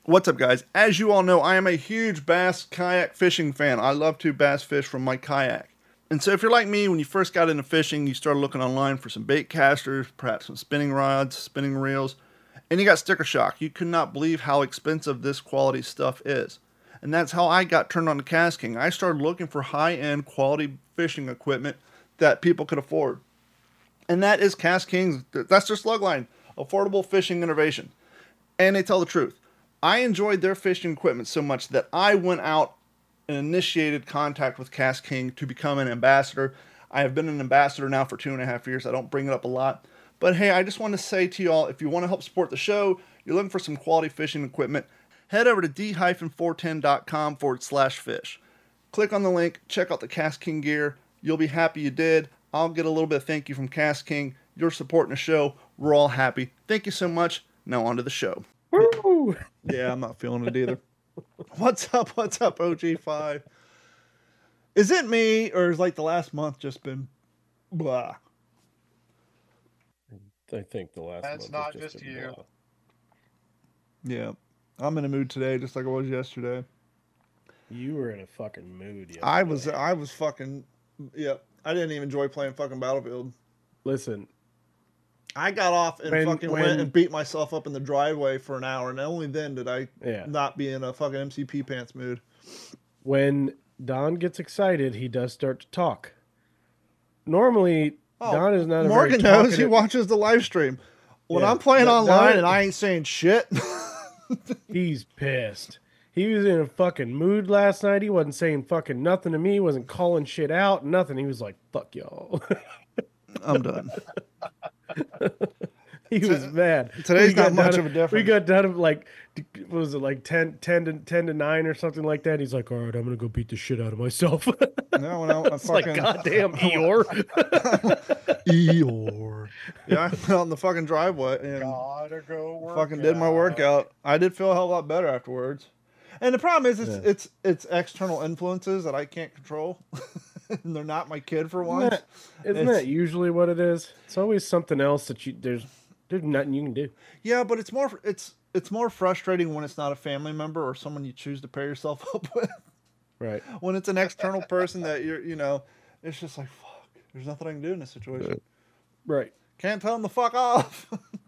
What's up, guys? As you all know, I am a huge bass kayak fishing fan. I love to bass fish from my kayak. And so if you're like me, when you first got into fishing, you started looking online for some bait casters, perhaps some spinning rods, spinning reels, and you got sticker shock. You could not believe how expensive this quality stuff is. And that's how I got turned on to KastKing. I started looking for high-end quality fishing equipment that people could afford. And that is KastKing's, that's their slug line, affordable fishing innovation. And they tell the truth. I enjoyed their fishing equipment so much that I went out and initiated contact with KastKing to become an ambassador. I have been an ambassador now for 2.5 years. I don't bring it up a lot. But hey, I just want to say to y'all, if you want to help support the show, you're looking for some quality fishing equipment, head over to d-410.com/fish. Click on the link, check out the KastKing gear. You'll be happy you did. I'll get a little bit of thank you from KastKing. You're supporting the show. We're all happy. Thank you so much. Now on to the show. Woo! Yeah, I'm not feeling it either. What's up, OG5? Is it me, or is like the last month just been blah? I think the last That's month not has just been you. blah. Yeah, I'm in a mood today, just like I was yesterday. You were in a fucking mood yesterday. I was fucking, yep. I didn't even enjoy playing fucking Battlefield. Listen, I got off and went and beat myself up in the driveway for an hour, and only then did I not be in a fucking MCP pants mood. When Don gets excited, he does start to talk. Normally, Don is not a Morgan very knows he watches the live stream. When I'm playing online and I ain't saying shit, he's pissed. He was in a fucking mood last night. He wasn't saying fucking nothing to me. He wasn't calling shit out, nothing. He was like, fuck y'all. I'm done. He was mad. Today's not much of a difference. We got done like, what was it, like 10 to 9 or something like that? He's like, all right, I'm going to go beat the shit out of myself. No, when I it's fucking... like, goddamn, Eeyore. Eeyore. Yeah, I went out in the fucking driveway and Gotta go fucking did my workout. I did feel a hell of a lot better afterwards. And the problem is, it's external influences that I can't control. And they're not my kid for once. Isn't that usually what it is? It's always something else that there's nothing you can do. Yeah, but it's more frustrating when it's not a family member or someone you choose to pair yourself up with. Right. When it's an external person that it's just like, fuck, there's nothing I can do in this situation. Right. Can't tell them to fuck off.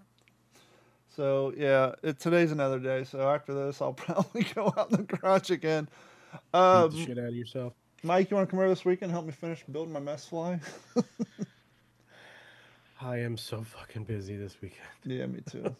So yeah, today's another day. So after this, I'll probably go out in the garage again. Beat the shit out of yourself. Mike, you want to come over this weekend and help me finish building my mess fly? I am so fucking busy this weekend. Yeah, me too.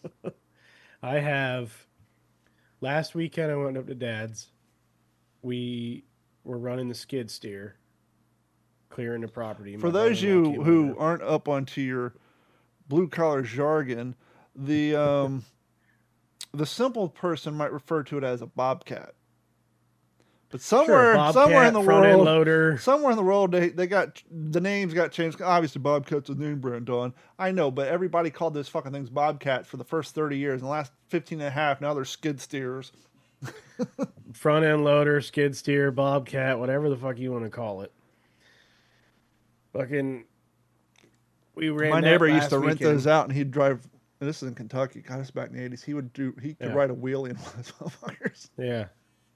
Last weekend I went up to Dad's. We were running the skid steer, clearing the property. For those of you who aren't up onto your blue collar jargon, the simple person might refer to it as a bobcat. But somewhere in the world, they got the names got changed. Obviously, Bobcat's a name brand, Don. I know, but everybody called those fucking things Bobcat for the first 30 years. In the last 15 and a half, now they're skid steers. Front end loader, skid steer, Bobcat, whatever the fuck you want to call it. Fucking, we ran. My neighbor used to rent those out, and he'd drive. And this is in Kentucky. Got us back in the 80s. He could ride a wheelie in one of those motherfuckers. Yeah.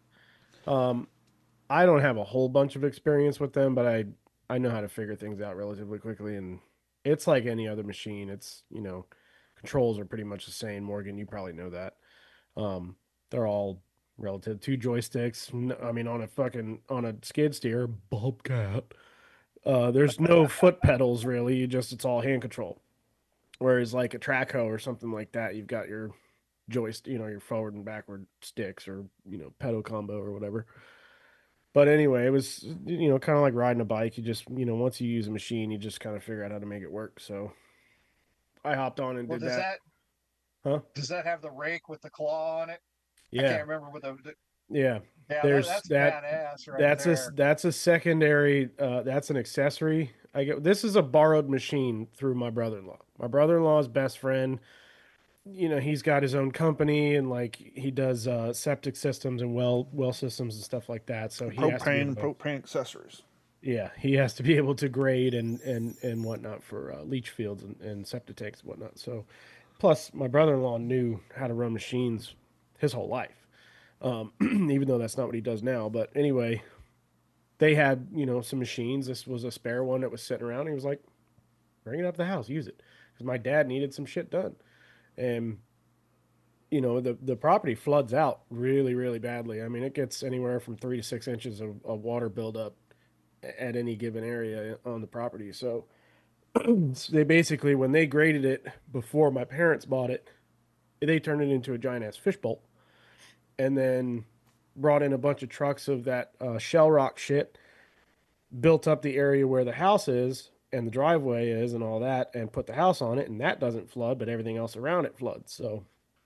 I don't have a whole bunch of experience with them, but I know how to figure things out relatively quickly, and it's like any other machine. It's, controls are pretty much the same. Morgan, you probably know that. They're all relative. 2 joysticks. I mean, on a skid steer, Bobcat, there's no foot pedals really. It's all hand control. Whereas like a track hoe or something like that, you've got your joystick, your forward and backward sticks or, pedal combo or whatever. But anyway, it was, kind of like riding a bike. You just, once you use a machine, you just kind of figure out how to make it work. So I hopped on and did that. Does that have the rake with the claw on it? Yeah. I can't remember what Yeah. That's badass right there. That's a secondary, that's an accessory. This is a borrowed machine through my brother-in-law. My brother-in-law's best friend, he's got his own company and like he does septic systems and well systems and stuff like that. So he propane accessories. Yeah, he has to be able to grade and whatnot for leach fields and septic tanks and whatnot. So, plus my brother-in-law knew how to run machines his whole life. Even though that's not what he does now. But anyway, they had, some machines. This was a spare one that was sitting around. He was like, bring it up to the house, use it. Because my dad needed some shit done. And, the property floods out really, really badly. I mean, it gets anywhere from 3 to 6 inches of water buildup at any given area on the property. So they basically, when they graded it before my parents bought it, they turned it into a giant ass fishbowl, and then brought in a bunch of trucks of that shell rock shit, built up the area where the house is and the driveway is and all that, and put the house on it, and that doesn't flood, but everything else around it floods. So,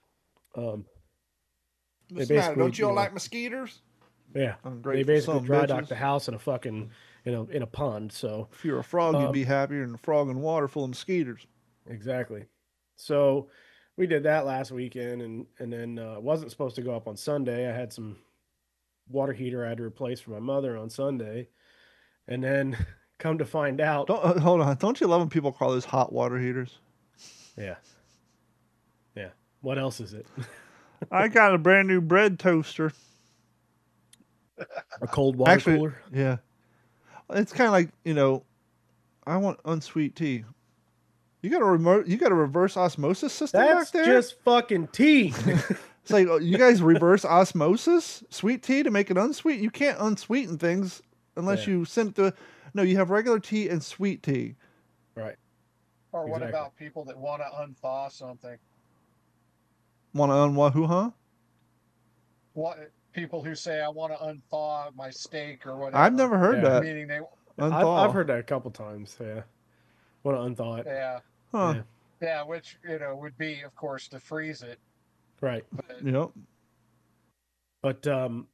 they What's the matter? basically, Don't you all like mosquitoes? yeah, I'm they great for basically some dry docked bitches. the house in a fucking, in a pond. So If you're a frog, you'd Um, be happier than a frog in water full of mosquitoes. exactly. So we did that last weekend, and then it wasn't supposed to go up on Sunday. I had some water heater I had to replace for my mother on Sunday, and then come to find out, Don't hold on. Don't you love when people call those hot water heaters? yeah, yeah. What else is it? I got a brand new bread toaster. A cold water Actually, cooler? yeah. It's kind of like, I want unsweet tea. You got a remote. You got a reverse osmosis system That's back there. just fucking tea. It's like, you guys reverse osmosis sweet tea to make it unsweet. You can't unsweeten things unless Yeah. you send it to. No, you have regular tea and sweet tea. Right. Or what Exactly. about people that want to unthaw something? Want to unwahoo, huh? What people who say I want to unthaw my steak or whatever. I've never heard Yeah. that. Meaning they, I've heard that a couple times. Yeah. Want to unthaw it? yeah, Huh. Yeah. yeah, which would be, of course, to freeze it. Right. But Yep. But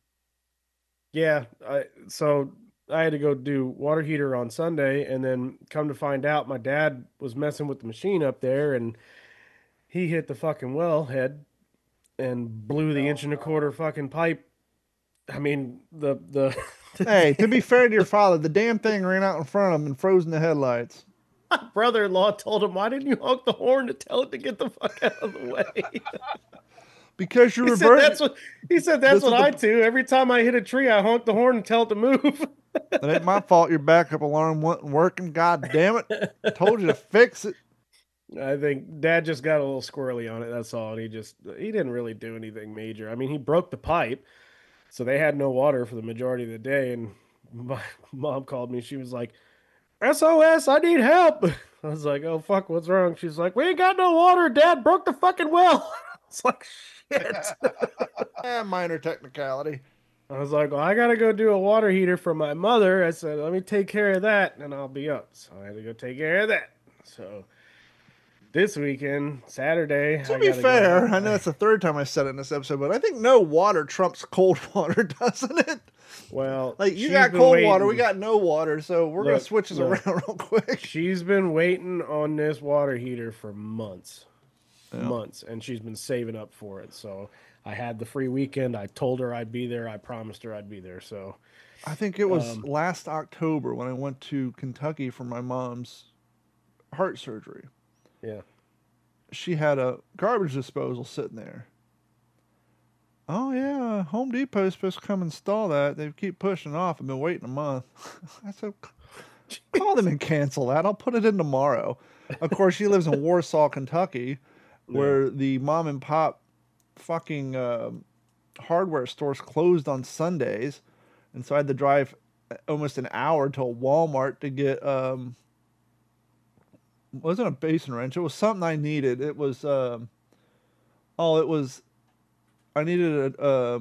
yeah, so I had to go do water heater on Sunday, and then come to find out, my dad was messing with the machine up there, and he hit the fucking well head and blew the Oh, 1.25 inch fucking pipe. I mean, the Hey, to be fair to your father, the damn thing ran out in front of him and froze in the headlights. my brother-in-law told him, "Why didn't you honk the horn to tell it to get the fuck out of the way?" Because you He said reverse. that's what This that's what is the- I do. Every time I hit a tree, I honk the horn and tell it to move. That ain't my fault. Your backup alarm wasn't working. God damn it! Told you to fix it. I think Dad just got a little squirrely on it. That's all. And he didn't really do anything major. I mean, he broke the pipe, so they had no water for the majority of the day. And my mom called me. She was like, "SOS! I need help." I was like, "Oh fuck, what's wrong?" She's like, "We ain't got no water. Dad broke the fucking well." It's like, shit. Minor technicality. I was like, "Well, I gotta go do a water heater for my mother." I said, "Let me take care of that, and I'll be up." So I had to go take care of that. So this weekend, Saturday. To I be gotta fair, go. I know that's the third time I said it in this episode, but I think no water trumps cold water, doesn't it? Well, Like, you she's got been cold water, we waiting. got no water, so we're gonna Look, switch this look. around real quick. She's been waiting on this water heater for months. Yeah. Months, and she's been saving up for it. So I had the free weekend. I told her I'd be there. I promised her I'd be there. So I think it was last October when I went to Kentucky for my mom's heart surgery. yeah, She had a garbage disposal sitting there. Oh yeah, Home Depot's supposed to come install that. They keep pushing it off. I've been waiting a month. I said, call them and cancel that. I'll put it in tomorrow. Of course, she lives in Warsaw, Kentucky, where the mom and pop fucking hardware stores closed on Sundays, and so I had to drive almost an hour to a Walmart to get it wasn't a basin wrench. It was something I needed. It was I needed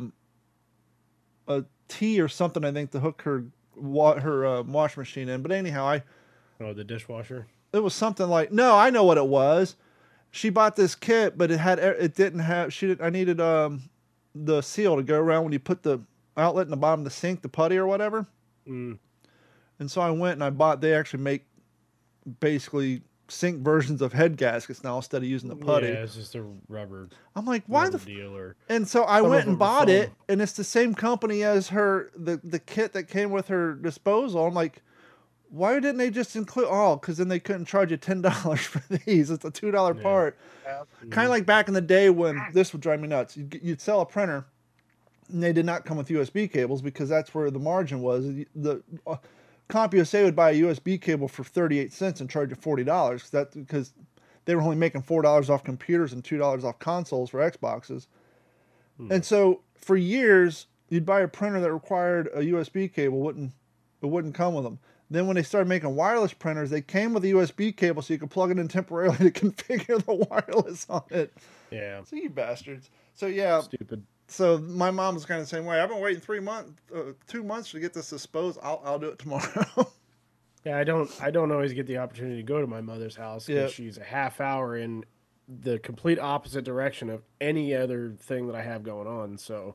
a T or something, I think, to hook her washing machine in. But anyhow, oh, the dishwasher. it was something like, no, I know what it was. She bought this kit, but it didn't have. I needed the seal to go around when you put the outlet in the bottom of the sink, the putty or whatever. Mm. And so I went and I bought. They actually make basically sink versions of head gaskets now instead of using the putty. Yeah, it's just a rubber. I'm like, why rubber the? deal or And so I Some went of and them are bought it, foam. and it's the same company as the kit that came with her disposal. I'm like, why didn't they just include because then they couldn't charge you $10 for these. It's a $2 part. yeah, Kind of like back in the day when this would drive me nuts. You'd sell a printer, And they did not come with USB cables because that's where the margin was. The CompUSA would buy a USB cable for 38 cents and charge you $40. That's because they were only making $4 off computers and $2 off consoles for Xboxes. And so for years, you'd buy a printer that required a USB cable, it wouldn't come with them. Then when they started making wireless printers, they came with a USB cable so you could plug it in temporarily to configure the wireless on it. Yeah. So you bastards. So yeah. Stupid. So my mom was kind of the same way. I've been waiting 2 months to get this disposed. I'll do it tomorrow. Yeah, I don't always get the opportunity to go to my mother's house because Yep. she's a half hour in the complete opposite direction of any other thing that I have going on. So,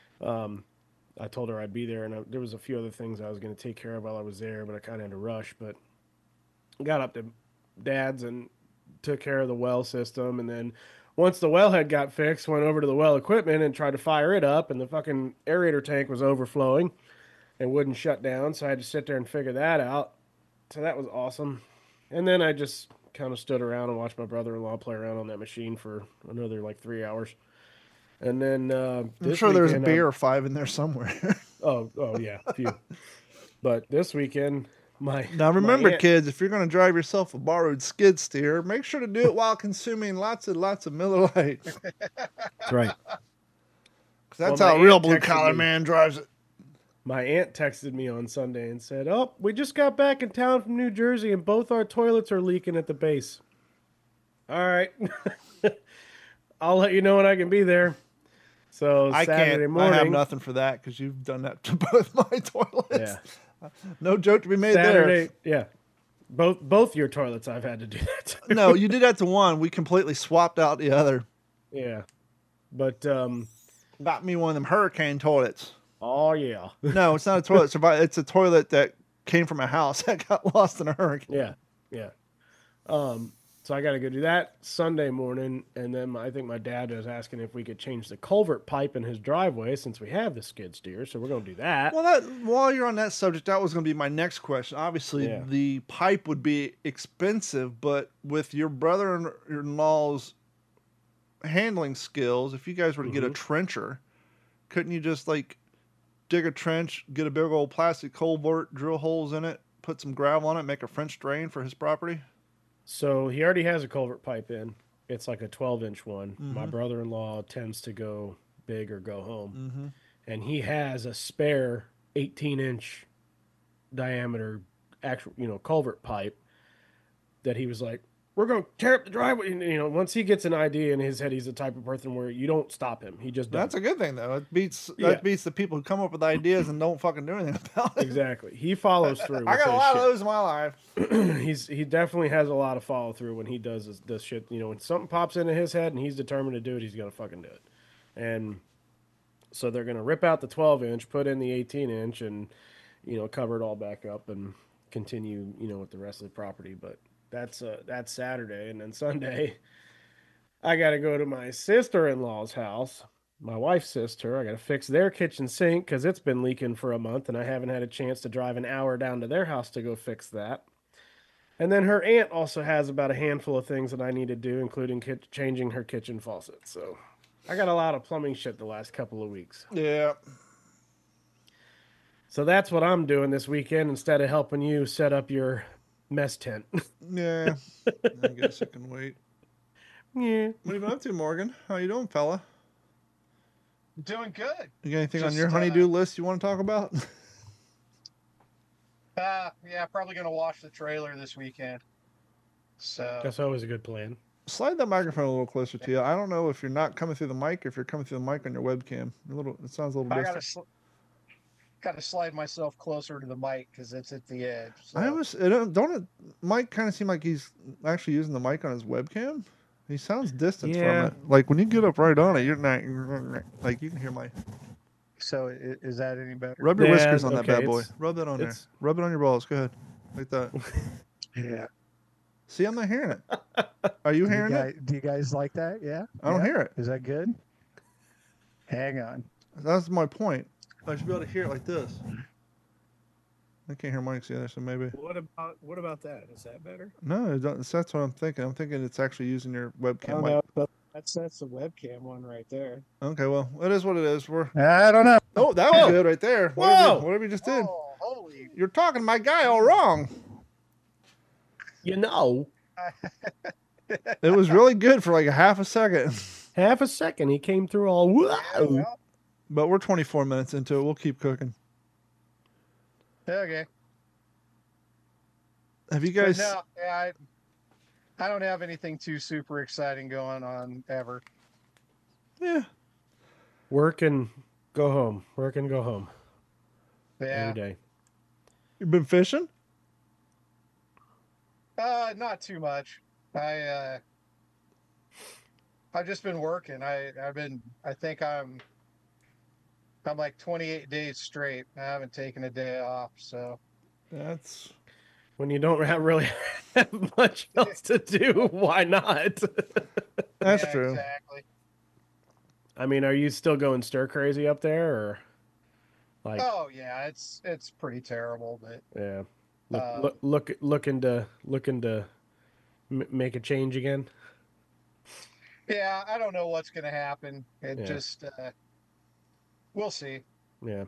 I told her I'd be there, and there was a few other things I was going to take care of while I was there, but I kind of had to rush. But got up to Dad's and took care of the well system, and then once the wellhead got fixed, went over to the well equipment and tried to fire it up, and the fucking aerator tank was overflowing and wouldn't shut down, so I had to sit there and figure that out. So that was awesome. And then I just kind of stood around and watched my brother-in-law play around on that machine for another like 3 hours. And then I'm this sure there's a weekend, beer or 5 in there somewhere. Oh yeah, a few. But this weekend, Now remember, my aunt- kids, if you're going to drive yourself a borrowed skid steer, make sure to do it while consuming lots of Miller Lite. That's right. 'Cause that's Well, how my a real aunt blue texted collar me. man drives it. My aunt texted me on Sunday and said, "Oh, we just got back in town from New Jersey, and both our toilets are leaking at the base." All right, I'll let you know when I can be there. So I Saturday can't. morning, I have nothing for that because you've done that to both my toilets. Yeah. No joke to be made Saturday, yeah. Both your toilets, I've had to do that to. there. No, you did that to one. We completely swapped out the other. Yeah, but Got me one of them hurricane toilets. oh yeah, No, it's not a toilet. It's a toilet that came from a house that got lost in a hurricane. yeah. So I got to go do that Sunday morning, and then I think my dad was asking if we could change the culvert pipe in his driveway since we have the skid steer. So we're going to do that. Well, while you're on that subject, that was going to be my next question. Obviously, Yeah. the pipe would be expensive, but with your brother-in-law's handling skills, if you guys were to get a trencher, couldn't you just like dig a trench, get a big old plastic culvert, drill holes in it, put some gravel on it, make a French drain for his property? So he already has a culvert pipe in. It's like a 12-inch one. My brother-in-law tends to go big or go home. And he has a spare 18-inch diameter actual, culvert pipe that he was like, we're going to tear up the driveway. And, once he gets an idea in his head, he's the type of person where you don't stop him. He just does. That's a good thing, though. It beats Yeah. the people who come up with ideas and don't fucking do anything about it. Exactly. He follows through. I with got a his lot of shit. those in my life. He definitely has a lot of follow through when he does this shit. When something pops into his head and he's determined to do it, he's gonna fucking do it. And so they're gonna rip out the 12-inch, put in the 18-inch, and cover it all back up and continue with the rest of the property. But that's Saturday, and then Sunday, I got to go to my sister-in-law's house. My wife's sister. I got to fix their kitchen sink because it's been leaking for a month, and I haven't had a chance to drive an hour down to their house to go fix that. And then her aunt also has about a handful of things that I need to do, including changing her kitchen faucet. So I got a lot of plumbing shit the last couple of weeks. Yeah. So that's what I'm doing this weekend instead of helping you set up your mess tent. Yeah. I guess I can wait. Yeah. What have you been up to, Morgan? How you doing, fella? Doing good. You got anything on Just, your honeydew list you want to talk about? Yeah, probably gonna watch the trailer this weekend. So That's always a good plan. Slide that microphone a little closer to you. I don't know if you're not coming through the mic, or if you're coming through the mic on your webcam. It sounds a little I distant. gotta slide myself closer to the mic because it's at the edge. So. Mike kind of seem like he's actually using the mic on his webcam. He sounds distant Yeah. from it. Like when you get up right on it, you're not like you can hear my. So is that any better? Rub your Yeah, whiskers on that okay, bad boy. it's- Rub that on there. it's- Rub it on your balls. Go ahead, like that. Yeah. See, I'm not hearing it. Are you hearing it? Do you guys like that? Yeah. I don't hear it. Is that good? Hang on. That's my point. I should be able to hear it like this. I can't hear Mike's either, so maybe. What about that? Is that better? No, that's what I'm thinking. I'm thinking it's actually using your webcam. Oh, mic. no, but That's the webcam one right there. Okay, well, it is what it is. I don't know. Oh, that was Whoa. good right there. Whoa. Whatever you just did. Oh, holy! You're talking to my guy all wrong. You know, It was really good for like a half a second. half a second he came through all. Whoa. Well, But we're 24 minutes into it. We'll keep cooking. okay. Have you But guys? no, yeah, I don't have anything too super exciting going on ever. Yeah. Work and go home. Work and go home Yeah, every day. You've been fishing? not too much. I've just been working. I think I'm like 28 days straight. I haven't taken a day off, so That's When you don't really have much else to do, why not? that's yeah, true. Exactly. I mean, are you still going stir crazy up there, or like? Oh yeah, it's pretty terrible, but Yeah. Um, Looking to make a change again. yeah, I don't know what's gonna happen. It Yeah. just we'll see. Yeah.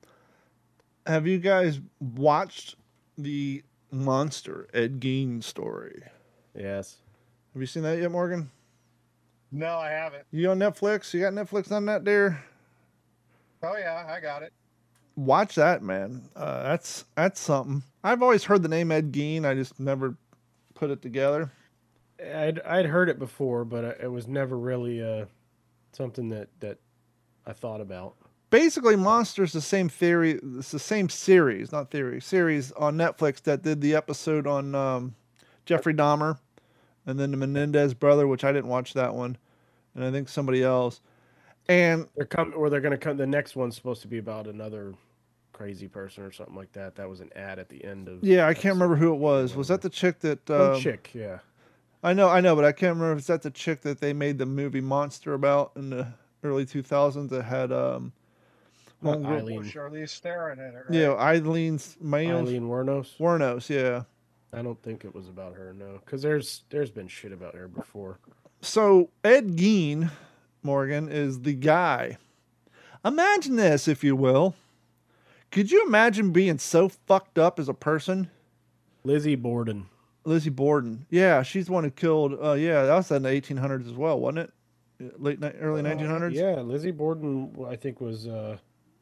Have you guys watched the Monster Ed Gein story? Yes. Have you seen that yet, Morgan? No, I haven't. You on Netflix? You got Netflix on that, dear? Oh yeah, I got it. Watch that, man. That's something. I've always heard the name Ed Gein. I just never put it together. I'd heard it before, but it was never really something that I thought about. Basically, Monster's the same theory. It's the same series, not theory, series on Netflix that did the episode on Jeffrey Dahmer, and then the Menendez brother, which I didn't watch that one, and I think somebody else. And They're going to come. The next one's supposed to be about another crazy person or something like that. That was an ad at the end of. yeah, I can't remember who it was. Was that the chick that? Some chick, yeah. I know, but I can't remember if it's that the chick that they made the movie Monster about in the early 2000s that had homegirl- Eileen. Charlize Theron in it, right? Yeah, Eileen Wuornos. Wuornos, yeah. I don't think it was about her, no, because there's been shit about her before. So Ed Gein, Morgan, is the guy. Imagine this, if you will. Could you imagine being so fucked up as a person? Lizzie Borden. Lizzie Borden. Yeah, she's the one who killed. Yeah, that was in the 1800s as well, wasn't it? Early 1900s. Yeah, Lizzie Borden, I think, was in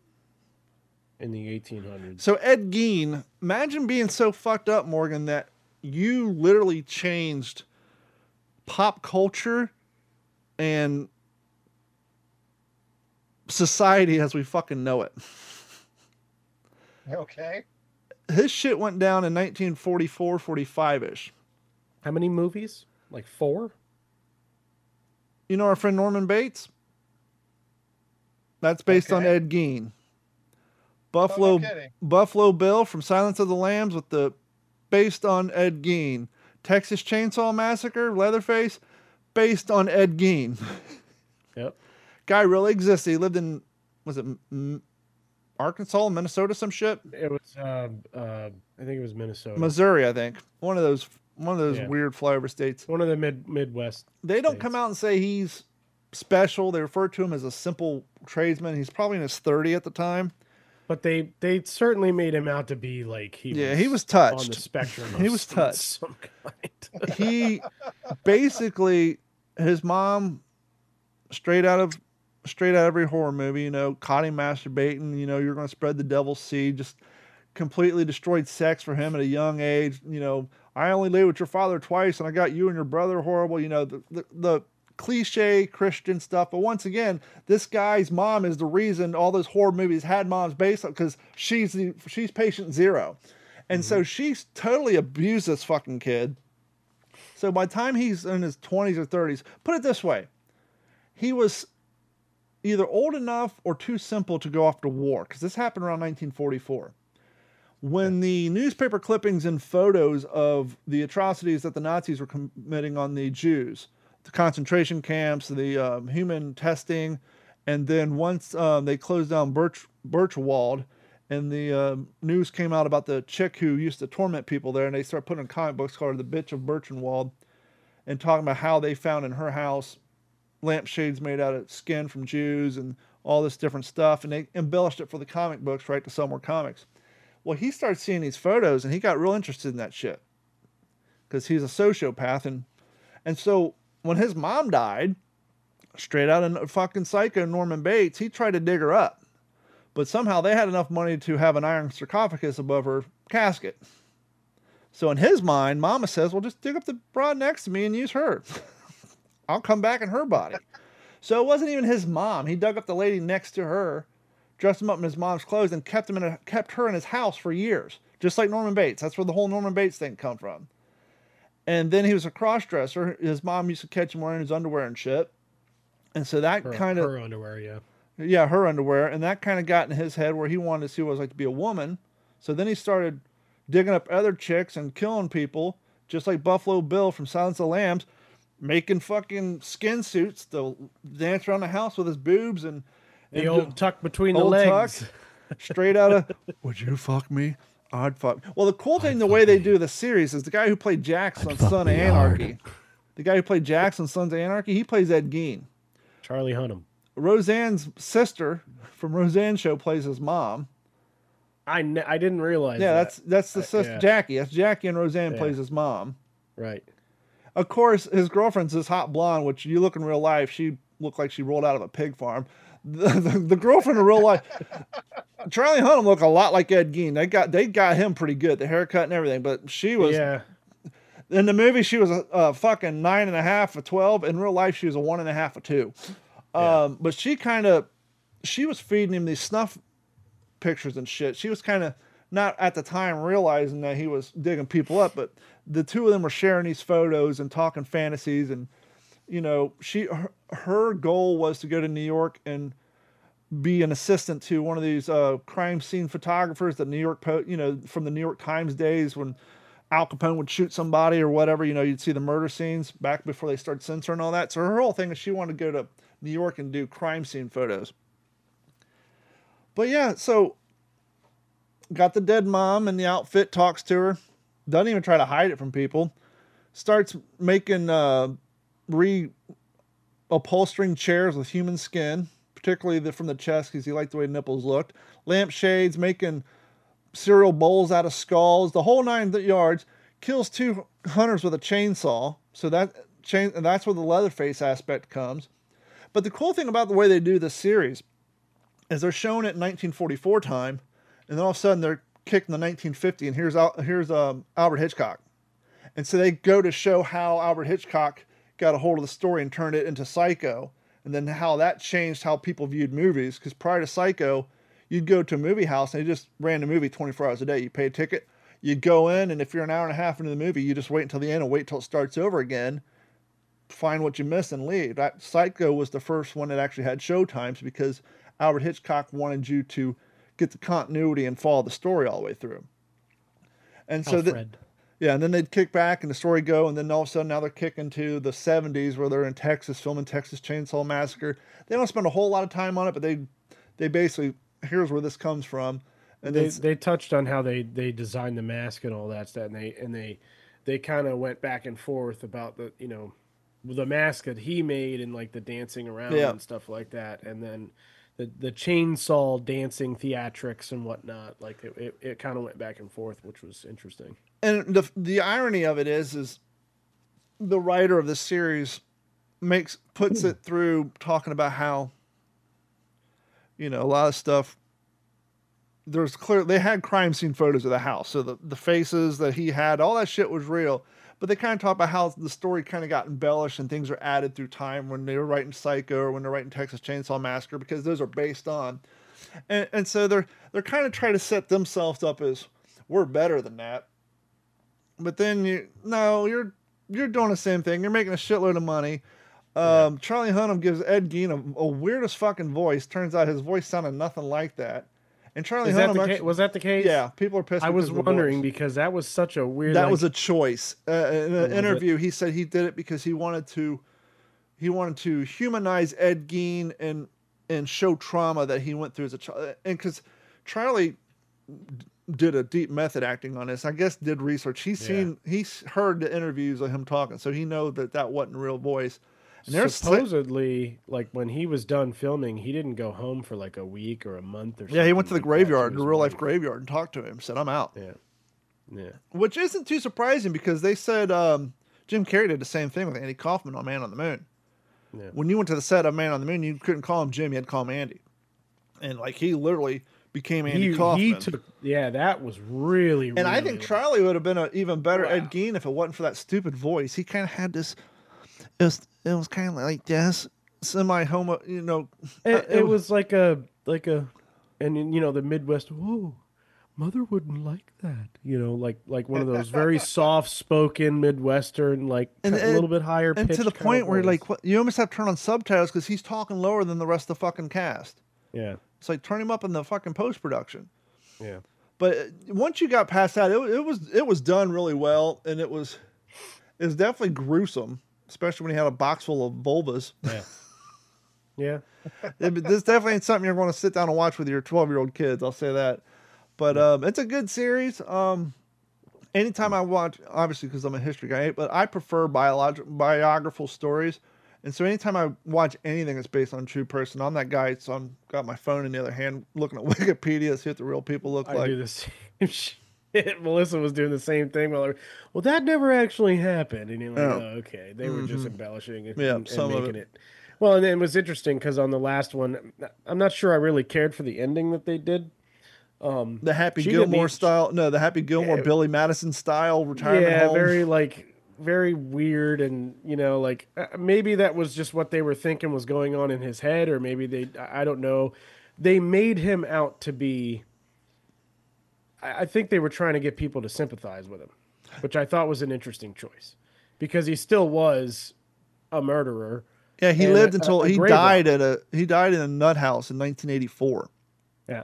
the 1800s. So Ed Gein, imagine being so fucked up, Morgan, that you literally changed pop culture and society as we fucking know it. Okay. His shit went down in 1944, 45-ish. How many movies? Like 4? You know our friend Norman Bates? That's based on Okay. Ed Gein. Oh, no kidding. Buffalo Bill from Silence of the Lambs with the based on Ed Gein. Texas Chainsaw Massacre, Leatherface, based on Ed Gein. Yep. Guy really existed. He lived in, was it Arkansas, Minnesota, some shit? It was, I think it was Minnesota. Missouri, I think. One of those Yeah. weird flyover states. One of the Midwest. They don't states. come out and say he's special. They refer to him as a simple tradesman. He's probably in his 30 at the time. But they certainly made him out to be like he was touched. on the spectrum. He of was touched. some kind. He basically, his mom, straight out of every horror movie, you know, caught him masturbating. You know, you're going to spread the devil's seed. Just completely destroyed sex for him at a young age. You know, I only lay with your father twice, and I got you and your brother horrible. You know, the cliche Christian stuff. But once again, this guy's mom is the reason all those horror movies had moms based on, because she's patient zero. And so she's totally abused this fucking kid. So by the time he's in his 20s or 30s, put it this way, he was either old enough or too simple to go off to war, because this happened around 1944. When the newspaper clippings and photos of the atrocities that the Nazis were committing on the Jews, the concentration camps, the human testing, and then once they closed down Birchwald, and the news came out about the chick who used to torment people there, and they started putting in comic books called The Bitch of Birchenwald, and talking about how they found in her house lampshades made out of skin from Jews and all this different stuff, and they embellished it for the comic books, right, to sell more comics. Well, he started seeing these photos, and he got real interested in that shit because he's a sociopath, and so when his mom died, straight out of fucking Psycho, Norman Bates, he tried to dig her up, but somehow they had enough money to have an iron sarcophagus above her casket. So in his mind, Mama says, well, just dig up the broad next to me and use her. I'll come back in her body. So it wasn't even his mom. He dug up the lady next to her, dressed him up in his mom's clothes, and kept her in his house for years, just like Norman Bates. That's where the whole Norman Bates thing come from. And then he was a cross-dresser. His mom used to catch him wearing his underwear and shit. And so that kind of... Her underwear, yeah. Yeah, her underwear. And that kind of got in his head where he wanted to see what it was like to be a woman. So then he started digging up other chicks and killing people, just like Buffalo Bill from Silence of the Lambs, making fucking skin suits to dance around the house with his boobs and the old tuck between the old legs. Tuck, straight out of, would you fuck me? I'd fuck. Well, the cool thing, the way they do the series is the guy who played Jax on Son of Anarchy. The guy who played Jax on Sons of Anarchy, he plays Ed Gein. Charlie Hunnam. Roseanne's sister from Roseanne Show plays his mom. I didn't realize Yeah, that. that's the sister, yeah. Jackie. That's Jackie, and Roseanne plays his mom. Right. Of course, his girlfriend's this hot blonde, which you look in real life, she looked like she rolled out of a pig farm. The girlfriend in real life, Charlie Hunnam looked a lot like Ed Gein. They got him pretty good, the haircut and everything. But she was, in the movie, she was a fucking 9.5 of 12. In real life, she was a 1.5 of 2. But she was feeding him these snuff pictures and shit. She was kind of not at the time realizing that he was digging people up, but the two of them were sharing these photos and talking fantasies, and you know, her goal was to go to New York and be an assistant to one of these crime scene photographers that New York from the New York Times days when Al Capone would shoot somebody or whatever, you know, you'd see the murder scenes back before they started censoring all that. So her whole thing is she wanted to go to New York and do crime scene photos. But yeah, so got the dead mom in the outfit, talks to her, doesn't even try to hide it from people, starts making upholstering chairs with human skin, particularly from the chest because he liked the way nipples looked, lampshades, making cereal bowls out of skulls, the whole 9 yards, kills 2 hunters with a chainsaw. So that's where the Leatherface aspect comes. But the cool thing about the way they do this series is they're showing it in 1944 time, and then all of a sudden they're kicked in the 1950, and here's Alfred Hitchcock. And so they go to show how Alfred Hitchcock got a hold of the story and turned it into Psycho, and then how that changed how people viewed movies. Because prior to Psycho, you'd go to a movie house and they just ran the movie 24 hours a day. You pay a ticket, you go in, and if you're an hour and a half into the movie, you just wait until the end and wait till it starts over again, find what you missed and leave. That Psycho was the first one that actually had show times because Alfred Hitchcock wanted you to get the continuity and follow the story all the way through. And so and then they'd kick back and the story go, and then all of a sudden now they're kicking to the 70s where they're in Texas filming Texas Chainsaw Massacre. They don't spend a whole lot of time on it, but they basically, here's where this comes from. And they touched on how they designed the mask and all that stuff, and they kind of went back and forth about the mask that he made and like the dancing around and stuff like that, and then the chainsaw dancing theatrics and whatnot. Like it kind of went back and forth, which was interesting. And the irony of it is the writer of this series puts it through talking about how, a lot of stuff. They had crime scene photos of the house, so the faces that he had, all that shit was real. But they kind of talk about how the story kind of got embellished and things are added through time when they were writing Psycho or when they're writing Texas Chainsaw Massacre, because those are based on. And so they're kind of trying to set themselves up as we're better than that. But then you're doing the same thing. You're making a shitload of money. Charlie Hunnam gives Ed Gein a weirdest fucking voice. Turns out his voice sounded nothing like that. And Charlie Hunnam was that the case? Yeah, people are pissed. I was wondering because that was such a weird. That was a choice. In an interview, he said he did it because he wanted to humanize Ed Gein and show trauma that he went through as a child. And because Charlie did a deep method acting on this, I guess did research. He's heard the interviews of him talking, so he knows that wasn't a real voice. And they're supposedly, like when he was done filming, he didn't go home for like a week or a month or something. yeah, he went to the like that graveyard, to the his real life wife. graveyard, and talked to him. Said, "I'm out," Yeah, yeah. which isn't too surprising because they said Jim Carrey did the same thing with Andy Kaufman on Man on the Moon. Yeah. When you went to the set of Man on the Moon, you couldn't call him Jim; you had to call him Andy. And like he literally became Andy Kaufman. He took, yeah, that was really, and I think Charlie would have been an even better Wow. Ed Gein if it wasn't for that stupid voice. He kind of had this. It was kind of like this semi-homo, you know. It was like a, and you know, the Midwest. Whoa, mother wouldn't like that. You know, like one of those very soft-spoken Midwestern, like And- a little bit higher and pitched to the kind of point where voice. like what, you almost have to turn on subtitles because he's talking lower than the rest of the fucking cast. yeah, It's like turn him up in the fucking post production. yeah. But once you got past that, it was done really well, and it was definitely gruesome, especially when he had a box full of vulvas. Yeah. Yeah. This definitely ain't something you're going to sit down and watch with your 12-year-old kids. I'll say that. But it's a good series. Anytime I watch, obviously because I'm a history guy, but I prefer biographical stories. And so anytime I watch anything that's based on a true person, I'm that guy. So I'm got my phone in the other hand, looking at Wikipedia to see what the real people look I like. do the same shit. Melissa was doing the same thing. Well, that never actually happened. And you're like, Oh. oh, okay. They were just embellishing it Yeah, and some of making it. Well, and it was interesting because on the last one, I'm not sure I really cared for the ending that they did. The Happy She didn't Gilmore need- style. No, the Happy Gilmore, Billy Madison style retirement Yeah, home. very weird. And, you know, like maybe that was just what they were thinking was going on in his head, or maybe I don't know. They made him out to be, I think they were trying to get people to sympathize with him, which I thought was an interesting choice because he still was a murderer. Yeah, he and lived a until he grave died robber. he died in a nut house in 1984. Yeah.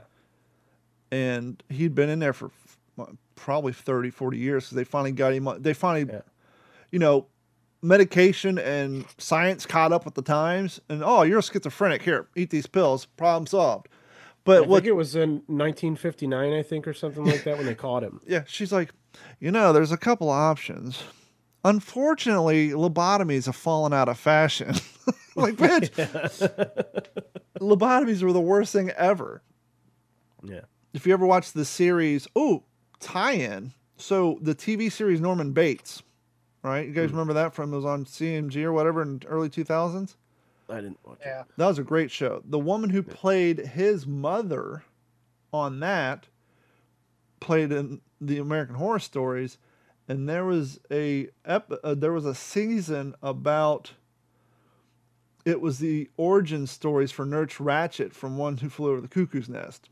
And he'd been in there for probably 30, 40 years. So they finally got him. They finally, Yeah. you know, medication and science caught up with the times. And oh, you're a schizophrenic. Here, eat these pills. Problem solved. But I think it was in 1959, I think, or something like that when they caught him. yeah, she's like, you know, there's a couple options. Unfortunately, lobotomies have fallen out of fashion. Like, bitch, lobotomies were the worst thing ever. Yeah. If you ever watched the series, tie-in. So the TV series Norman Bates, right? You guys remember that from, it was on CMG or whatever in early 2000s? I didn't watch it. Yeah. That was a great show. The woman who played his mother on that played in the American Horror Stories, and there was there was a season about, it was the origin stories for Nurse Ratched from One Who Flew Over the Cuckoo's Nest.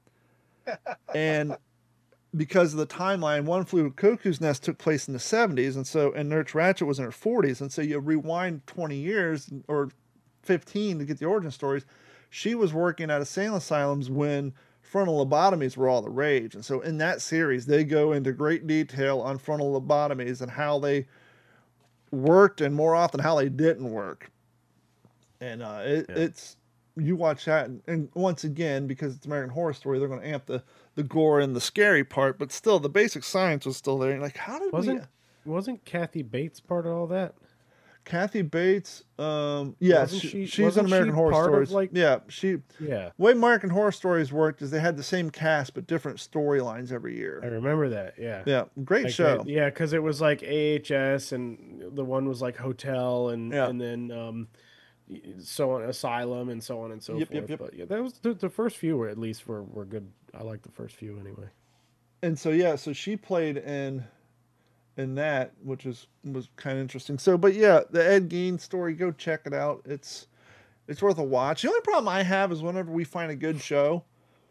And because of the timeline, One Flew Over the Cuckoo's Nest took place in the 70s, and Nurse Ratched was in her 40s, and so you rewind 20 years or 15 to get the origin stories. She was working at insane asylums when frontal lobotomies were all the rage. And so in that series, they go into great detail on frontal lobotomies and how they worked, and more often how they didn't work. And it's, you watch that, and once again, because it's American Horror Story, they're going to amp the gore and the scary part, but still the basic science was still there. And like, how did Wasn't Kathy Bates part of all that? Kathy Bates, yeah, Wasn't she's wasn't in American she Horror part of, Stories. like- Yeah, Yeah. way American Horror Stories worked is they had the same cast but different storylines every I year. remember that. Yeah. Yeah, great Like show. yeah, because it was like AHS, and the one was like hotel, and Yeah. and then so on, asylum, and so on and so Yep, forth. yep, yep. But yeah, that was the first few were at least were good. I like the first few anyway. And so yeah, so she played in that, which was kind of interesting. So, but yeah, the Ed Gein story, go check it out. It's worth a watch. The only problem I have is whenever we find a good show,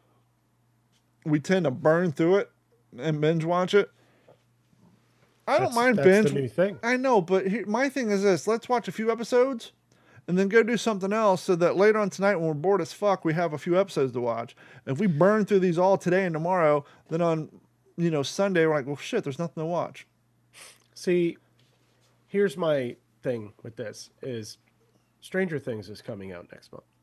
we tend to burn through it and binge watch it. I don't mind that's binge. the new thing. I know, but my thing is this: let's watch a few episodes, and then go do something else, so that later on tonight, when we're bored as fuck, we have a few episodes to watch. If we burn through these all today and tomorrow, then on Sunday we're like, well, shit, there's nothing to watch. See, here's my thing with this: is Stranger Things is coming out next month.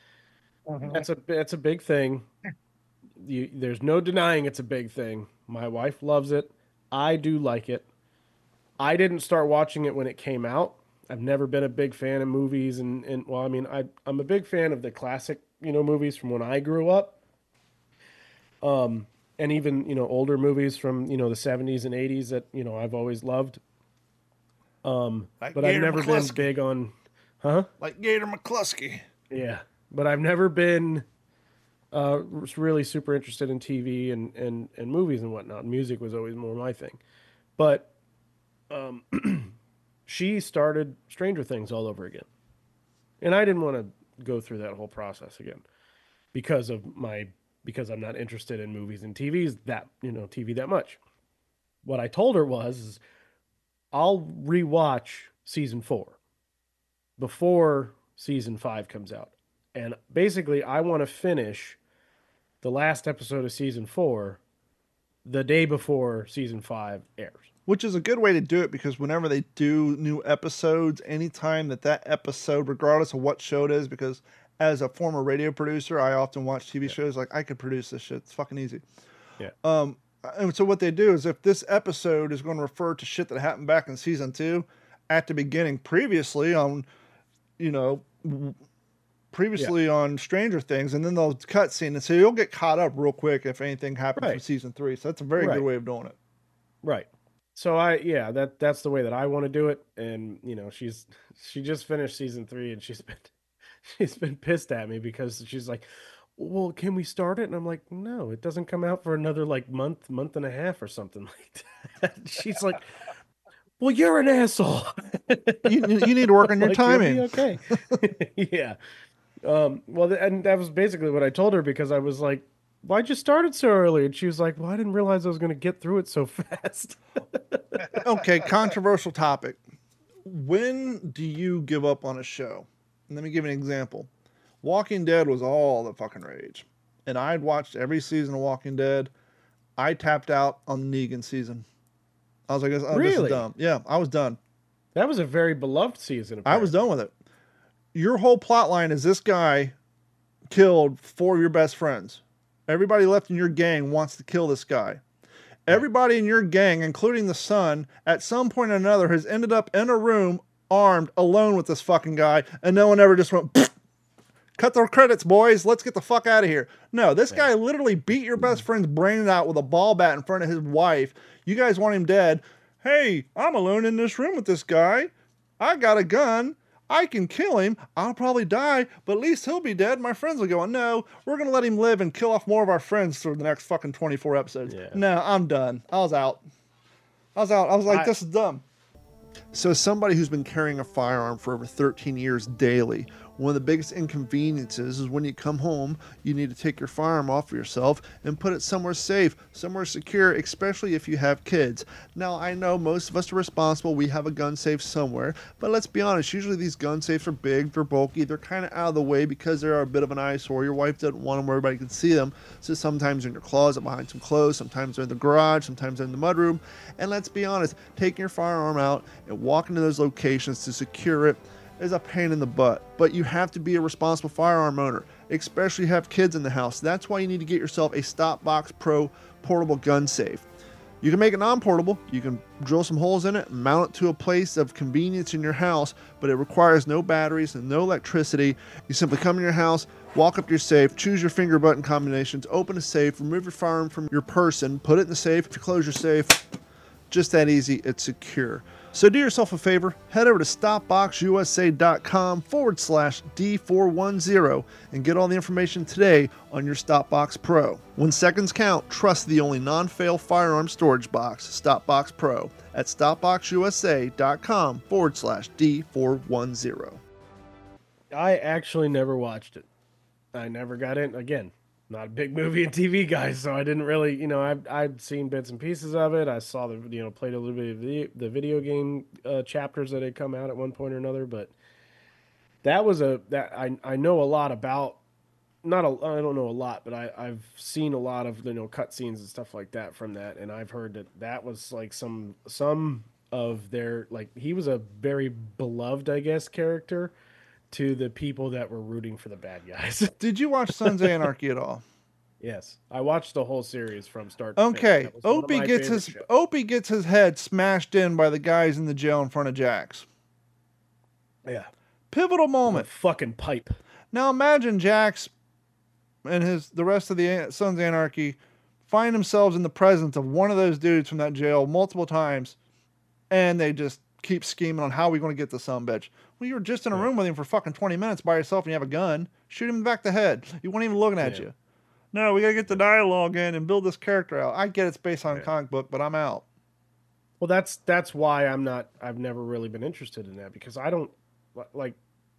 Mhm. That's a big thing. There's no denying it's a big thing. My wife loves it. I do like it. I didn't start watching it when it came out. I've never been a big fan of movies, and well, I mean, I'm a big fan of the classic, movies from when I grew up, and even older movies from the 70s and 80s that I've always loved. Like But I've Gator never been McCluskey. big on, huh? Like Gator McCluskey. Yeah, but I've never been really super interested in TV and movies and whatnot. Music was always more my thing. But she started Stranger Things all over again. And I didn't want to go through that whole process again because I'm not interested in movies and TV that much. What I told her is I'll rewatch season 4 before season 5 comes out. And basically I want to finish the last episode of season 4 the day before season 5 airs. Which is a good way to do it, because whenever they do new episodes, anytime that episode, regardless of what show it is, because as a former radio producer, I often watch TV shows, like I could produce this shit. It's fucking easy. Yeah. And so what they do is, if this episode is going to refer to shit that happened back in season 2 at the beginning previously on, on Stranger Things, and then they'll cut scene, and so you'll get caught up real quick if anything happens from Right. season 3. So that's a very good way of doing it. Right. So that's the way that I want to do it. And she just finished season 3, and she's been pissed at me because she's like, well, can we start it? And I'm like, no, it doesn't come out for another like month and a half or something like that. She's like, well, you're an asshole. You need to work on your Like, timing. you'll be okay. Yeah. Well, and that was basically what I told her, because I was like, why'd you start it so early? And she was like, well, I didn't realize I was going to get through it so fast. Okay, controversial topic. When do you give up on a show? Let me give you an example. Walking Dead was all the fucking rage. And I'd watched every season of Walking Dead. I tapped out on the Negan season. I was like, oh, this is Really? dumb. Yeah, I was done. That was a very beloved season. I was apparently. done with it. Your whole plot line is this guy killed 4 of your best friends. Everybody left in your gang wants to kill this guy. Everybody in your gang, including the son, at some point or another has ended up in a room armed, alone with this fucking guy, and no one ever just went, pfft, cut the credits, boys. Let's get the fuck out of here. No, this guy literally beat your best friend's brains out with a ball bat in front of his wife. You guys want him dead. Hey, I'm alone in this room with this guy. I got a gun. I can kill him. I'll probably die, but at least he'll be dead. My friends will go, no, we're going to let him live and kill off more of our friends for the next fucking 24 episodes. Yeah. No, I'm done. I was out. I was like, this is dumb. So as somebody who's been carrying a firearm for over 13 years daily, one of the biggest inconveniences is when you come home, you need to take your firearm off of yourself and put it somewhere safe, somewhere secure, especially if you have kids. Now, I know most of us are responsible. We have a gun safe somewhere, but let's be honest, usually these gun safes are big, they're bulky, they're kind of out of the way because they're a bit of an eyesore. Your wife doesn't want them where everybody can see them, so sometimes they're in your closet behind some clothes, sometimes they're in the garage, sometimes they're in the mudroom. And let's be honest, taking your firearm out and walking to those locations to secure it is a pain in the butt, but you have to be a responsible firearm owner, especially if you have kids in the house. That's why you need to get yourself a StopBox Pro portable gun safe. You can make it non-portable. You can drill some holes in it, mount it to a place of convenience in your house, but it requires no batteries and no electricity. You simply come in your house, walk up to your safe, choose your finger button combinations, open a safe, remove your firearm from your person, put it in the safe. If you close your safe, just that easy, it's secure. So do yourself a favor, head over to stopboxusa.com/D410 and get all the information today on your StopBox Pro. When seconds count, trust the only non-fail firearm storage box, StopBox Pro, at stopboxusa.com/D410. I actually never watched it. I never got in. Again, not a big movie and TV guy, so I didn't really, I'd seen bits and pieces of it. I saw played a little bit of the video game chapters that had come out at one point or another, but that was I know a lot about, I don't know a lot, but I've seen a lot of, cutscenes and stuff like that from that. And I've heard that was like some of their, like, he was a very beloved, I guess, character to the people that were rooting for the bad guys. Did you watch Sons of Anarchy at all? Yes, I watched the whole series from start to finish. Okay, That was one of my favorite shows. Opie gets his head smashed in by the guys in the jail in front of Jax. Yeah. Pivotal moment. Fucking pipe. Now imagine Jax and the rest of the Sons of Anarchy find themselves in the presence of one of those dudes from that jail multiple times, and they just keep scheming on how we're going to get the sumbitch. Well, you were just in a room with him for fucking 20 minutes by yourself and you have a gun. Shoot him in the back of the head. He wasn't even looking at you. No, we got to get the dialogue in and build this character out. I get it's based on a comic book, but I'm out. Well, that's why I've never really been interested in that, because I don't like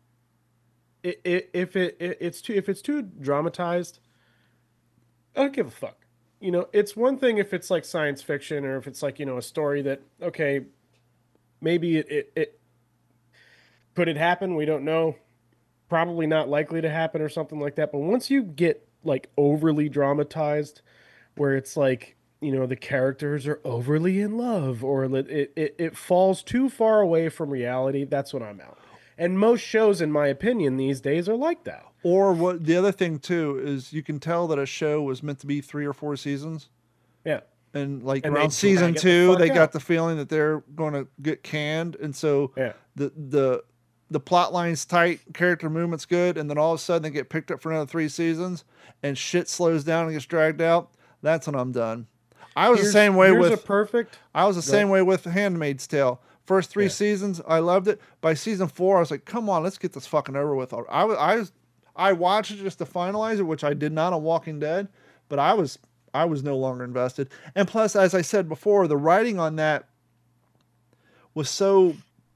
if it's too dramatized, I don't give a fuck. You know, it's one thing if it's like science fiction, or if it's like, you know, a story that, okay, maybe it could it happen? We don't know. Probably not likely to happen or something like that. But once you get like overly dramatized, where it's like, you know, the characters are overly in love, or it falls too far away from reality, that's when I'm out. And most shows, in my opinion, these days are like that. Or what the other thing too is you can tell that a show was meant to be 3 or 4 seasons. Yeah. And like And around they season drag it the 2, fuck they out. got the feeling that they're going to get canned, and so the plot line's tight, character movement's good, and then all of a sudden they get picked up for another 3 seasons, and shit slows down and gets dragged out. That's when I'm done. I was the same way with Handmaid's Tale. First 3 seasons, I loved it. By season 4, I was like, "Come on, let's get this fucking over with." I watched it just to finalize it, which I did not on Walking Dead, but I was no longer invested. And plus, as I said before, the writing on that was so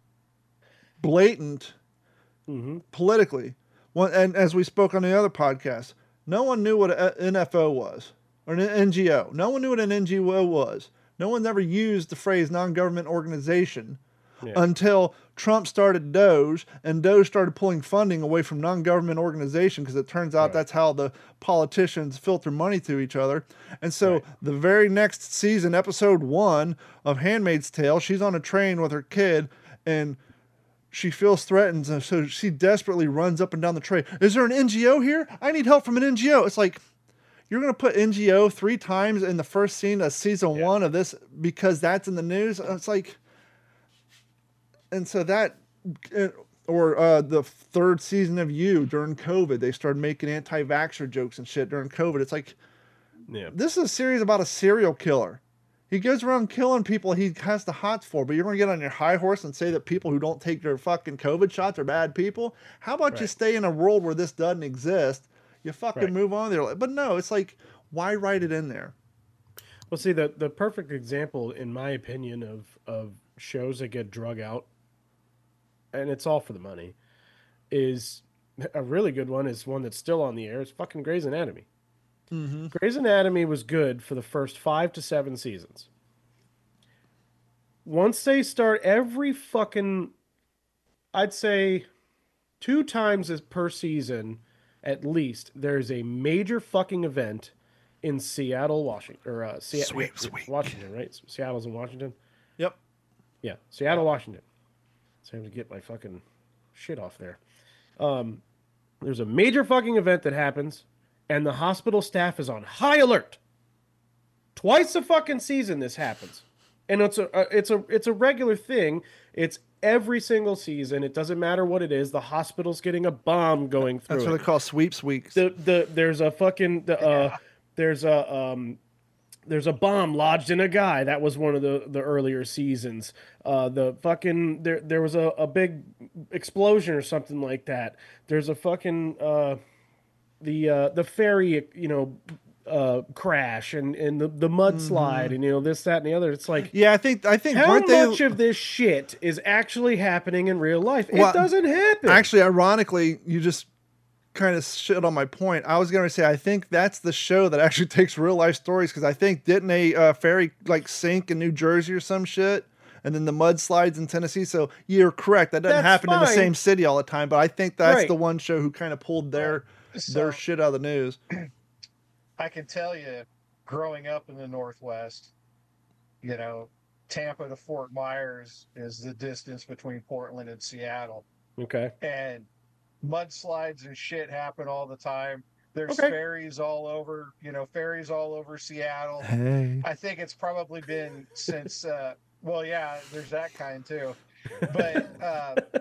blatant politically. And as we spoke on the other podcast, no one knew what an NFO was, or an NGO. No one knew what an NGO was. No one ever used the phrase non-government organization until Trump started Doge, and Doge started pulling funding away from non-government organization, because it turns out that's how the politicians filter money to each other. And so the very next season, episode 1 of Handmaid's Tale, she's on a train with her kid, and she feels threatened, and so she desperately runs up and down the train. Is there an NGO here? I need help from an NGO. It's like, you're going to put NGO 3 times in the first scene of season 1 of this because that's in the news? It's like, and so that, or the 3rd season of You during COVID, they started making anti-vaxxer jokes and shit during COVID. It's like, this is a series about a serial killer. He goes around killing people he has the hots for, but you're going to get on your high horse and say that people who don't take their fucking COVID shots are bad people? How about you stay in a world where this doesn't exist? You fucking move on there. But no, it's like, why write it in there? Well, see, the perfect example, in my opinion, of shows that get drug out, and it's all for the money, is a really good one, is one that's still on the air. It's fucking Grey's Anatomy. Grey's Anatomy was good for the first 5 to 7 seasons. Once they start every fucking, I'd say 2 times per season, at least, there's a major fucking event in Seattle, Washington, or Washington, right? Seattle's in Washington. Yep. Yeah, Seattle, Washington. So I have to get my fucking shit off there. There's a major fucking event that happens, and the hospital staff is on high alert. Twice a fucking season this happens, and it's a regular thing. It's every single season. It doesn't matter what it is. The hospital's getting a bomb going through. That's what they call sweeps weeks. There's a fucking there's a bomb lodged in a guy. That was one of the earlier seasons. There was a big explosion or something like that. There's a fucking the ferry, crash and the mudslide and this, that, and the other. It's like, I think how much of this shit is actually happening in real life? It doesn't happen. Actually, ironically, you just kind of shit on my point. I was going to say, I think that's the show that actually takes real life stories, because I think didn't a ferry like sink in New Jersey or some shit, and then the mudslides in Tennessee. So you're correct. That doesn't happen in the same city all the time. But I think that's the one show who kind of pulled their shit out of the news. I can tell you, growing up in the Northwest, Tampa to Fort Myers is the distance between Portland and Seattle. Okay. And mudslides and shit happen all the time. There's ferries all over, Seattle. Hey. I think it's probably been since, there's that kind too. But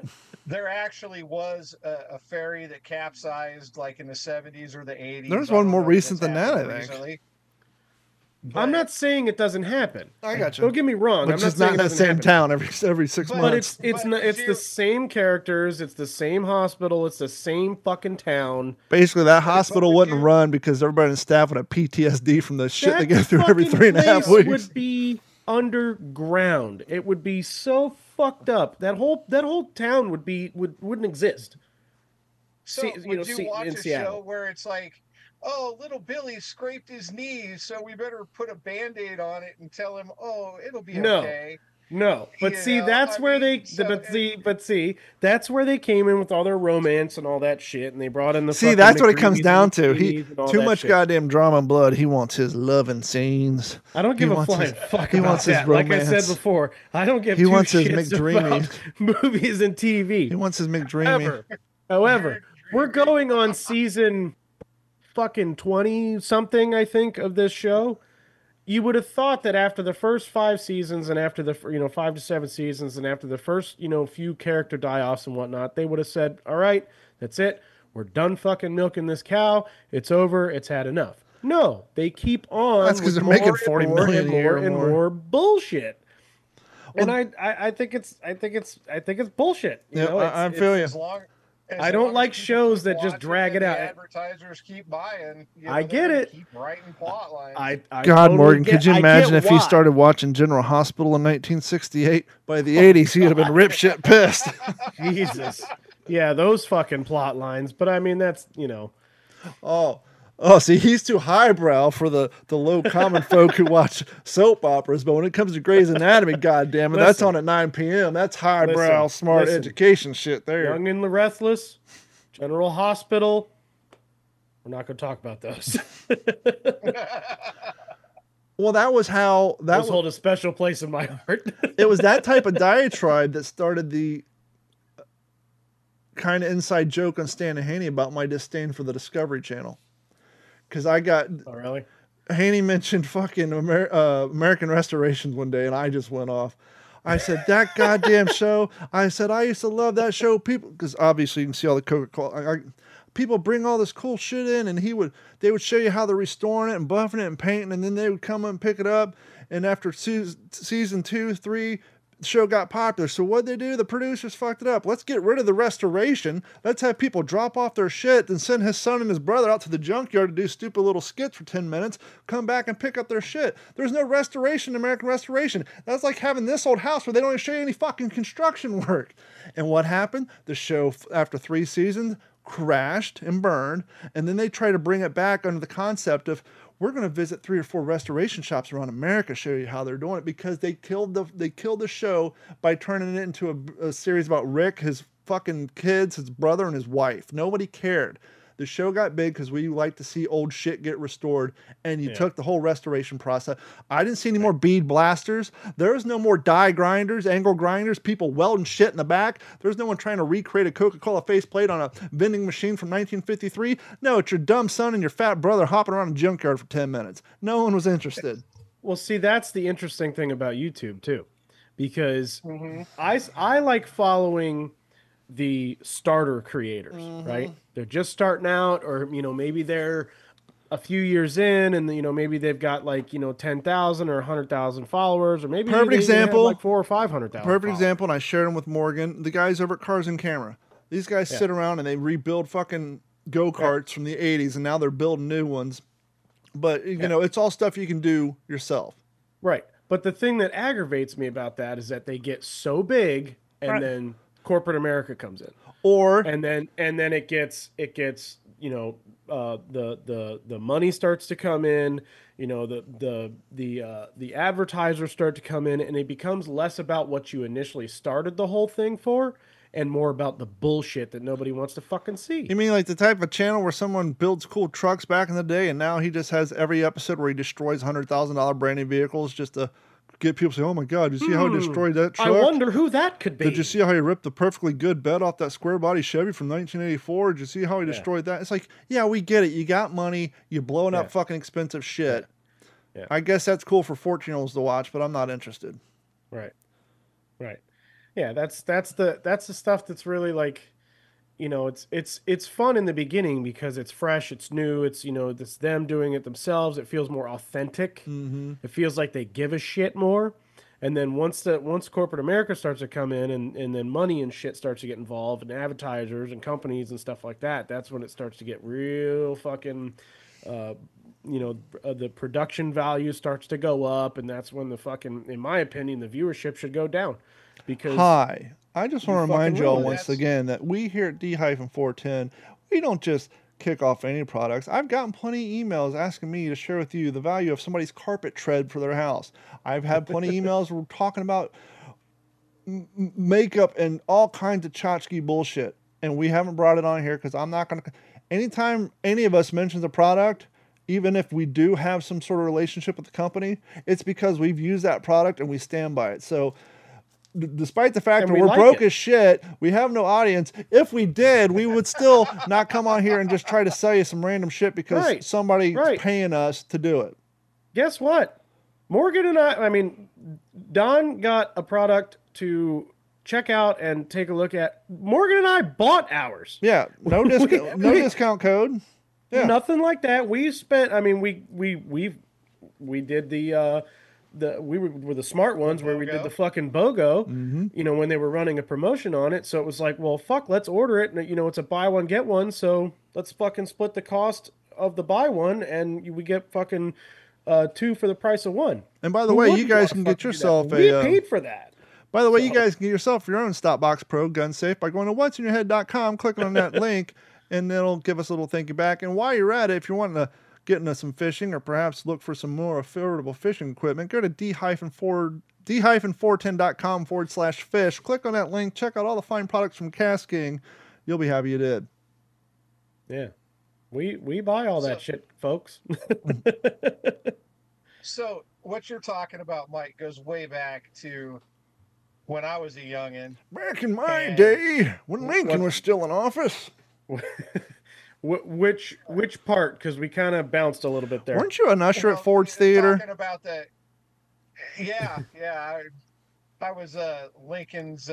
there actually was a ferry that capsized like in the 70s or the 80s. There's I one don't more know if recent it's than that, I happened think. recently. I'm But- not saying it doesn't happen. I got you. Don't get me wrong. But I'm just not not saying in it that doesn't same happen. town every 6 But- But months. it's zero- the same characters. It's the same hospital. It's the same fucking town. Basically, that hospital would wouldn't you- run because everybody in staff would have PTSD from the shit they That go through every fucking 3.5 place weeks. would be underground. It would be so fucked up. That whole town wouldn't exist. So See- would you you know, watch in a Seattle. show where it's like, oh, little Billy scraped his knee, so we better put a Band-Aid on it and tell him, oh, it'll be No. okay. No, but You see, know, that's I where mean, so that's where they came in with all their romance and all that shit, and they brought in the. See, fucking that's what it comes McDree's down and to. McDree's and all Too that much shit. goddamn drama and blood. He wants his loving scenes. I don't give he a wants flying his- fuck he about wants his that. Like I said romance. before, I don't give He two wants his shits McDreamy. about movies and TV. He wants his McDreamy. However, we're going on season fucking 20 something, I think, of this show. You would have thought that after the first 5 seasons and after the 5 to 7 seasons and after the first few character die-offs and whatnot, they would have said, all right, that's it, we're done fucking milking this cow, it's over, it's had enough. No, they keep on. That's 'cause with they're making more and 40 more million and a year more and more. more bullshit. Well- And I think it's bullshit. You Yeah, know, I it's- feel you. As I don't long like as people shows keep that just watching drag it and out. the advertisers keep buying. I they're get gonna it. Keep writing plot lines. I God, totally Morgan, get- could you I get imagine if he why. started watching General Hospital in 1968? By the 80s, he'd have been rip shit pissed. Jesus. Yeah, those fucking plot lines. But I mean, that's Oh, see, he's too highbrow for the low common folk who watch soap operas. But when it comes to Grey's Anatomy, goddamn it, that's Listen. on at 9 p.m. That's highbrow, Listen, smart listen. education shit there. Young and the Restless, General Hospital. We're not going to talk about those. Well, that was how Those hold a special place in my heart. it was that type of diatribe that started the kind of inside joke on Stan and Haney about my disdain for the Discovery Channel. Because I got Oh, really? Haney mentioned fucking American Restorations one day, and I just went off. I said, that goddamn show. I said, I used to love that show. People, because obviously you can see all the Coca-Cola. People bring all this cool shit in, and they would show you how they're restoring it and buffing it and painting, and then they would come and pick it up. And after season 2, 3, the show got popular. So what'd they do? The producers fucked it up. Let's get rid of the restoration. Let's have people drop off their shit and send his son and his brother out to the junkyard to do stupid little skits for 10 minutes, come back and pick up their shit. There's no restoration in American Restoration. That's like having this old house where they don't even show you any fucking construction work. And what happened? The show, after 3 seasons, crashed and burned. And then they try to bring it back under the concept of, we're going to visit 3 or 4 restoration shops around America, show you how they're doing it, because they killed the show by turning it into a series about Rick, his fucking kids, his brother, and his wife. Nobody cared. The show got big because we like to see old shit get restored, and you took the whole restoration process. I didn't see any more bead blasters. There's no more die grinders, angle grinders, people welding shit in the back. There's no one trying to recreate a Coca-Cola faceplate on a vending machine from 1953. No, it's your dumb son and your fat brother hopping around a junkyard for 10 minutes. No one was interested. Well, see, that's the interesting thing about YouTube, too. Because Mhm. I like following the starter creators, Mm-hmm. right? They're just starting out, or maybe they're a few years in, and maybe they've got 10,000 or 100,000 followers, or maybe Perfect they even have, example. 400,000 or 500,000. Perfect followers. example, and I shared them with Morgan. The guys over at Cars and Camera. These guys sit around and they rebuild fucking go-karts from the 80s, and now they're building new ones. But, it's all stuff you can do yourself. Right. But the thing that aggravates me about that is that they get so big, and Right. then corporate America comes in. Or, And then it gets the money starts to come in, the advertisers start to come in, and it becomes less about what you initially started the whole thing for and more about the bullshit that nobody wants to fucking see. you mean like the type of channel where someone builds cool trucks back in the day, and now he just has every episode where he destroys $100,000 brand new vehicles just to get people to say, oh my God, did you see how he destroyed that truck? I wonder who that could be. Did you see how he ripped the perfectly good bed off that square body Chevy from 1984? Did you see how he destroyed that? It's like, yeah, we get it. You got money. You're blowing up fucking expensive shit. Yeah. I guess that's cool for 14-year-olds to watch, but I'm not interested. Right. Yeah, that's the stuff that's really like, you know, it's fun in the beginning because it's fresh, it's new, it's, you know, it's them doing it themselves. It feels more authentic. Mm-hmm. It feels like they give a shit more. And then once corporate America starts to come in and then money and shit starts to get involved and advertisers and companies and stuff like that, that's when it starts to get real fucking uh, you know, the production value starts to go up, and that's when the fucking, in my opinion, the viewership should go down because Hi. I just you want to remind fucking y'all ruined it. once again that we here at D-410, we don't just kick off any products. I've gotten plenty of emails asking me to share with you the value of somebody's carpet tread for their house. I've had plenty of emails where we're talking about makeup and all kinds of tchotchke bullshit. And we haven't brought it on here because I'm not going to. Anytime any of us mentions a product, even if we do have some sort of relationship with the company, it's because we've used that product and we stand by it. So, despite the fact And that we we're like broke it. as shit, we have no audience. If we did, we would still not come on here and just try to sell you some random shit because Right, somebody's right. paying us to do it. Guess what? Morgan and I mean, Don got a product to check out and take a look at. Morgan and I bought ours. Yeah, no discount, no discount code. Yeah. Nothing like that. We spent. I mean, we did we were the smart ones where we did BOGO. the fucking BOGO. Mm-hmm. You know, when they were running a promotion on it, so it was like, well, fuck, let's order it. And you know, it's a buy one get one, so let's fucking split the cost of the buy one, and we get fucking two for the price of one. And by the Who way, you wouldn't guys wanna can get fucking do that? yourself We a. paid for that. By the way, you So- guys can get yourself your own Stopbox Pro gun safe by going to what'sinyourhead.com, clicking on that link, and it'll give us a little thank you back. And while you're at it, if you're wanting to get into some fishing or perhaps look for some more affordable fishing equipment, go to d-410.com/fish. Click on that link, check out all the fine products from Cast King. You'll be happy you did. Yeah, we buy all that So- shit, folks. So what you're talking about, Mike, goes way back to when I was a youngin. Back in my And- day, when Lincoln was still in office, Which part? Because we kind of bounced a little bit there. weren't you an usher Well, at Ford's you're Theater? Talking about the, yeah. I was Lincoln's.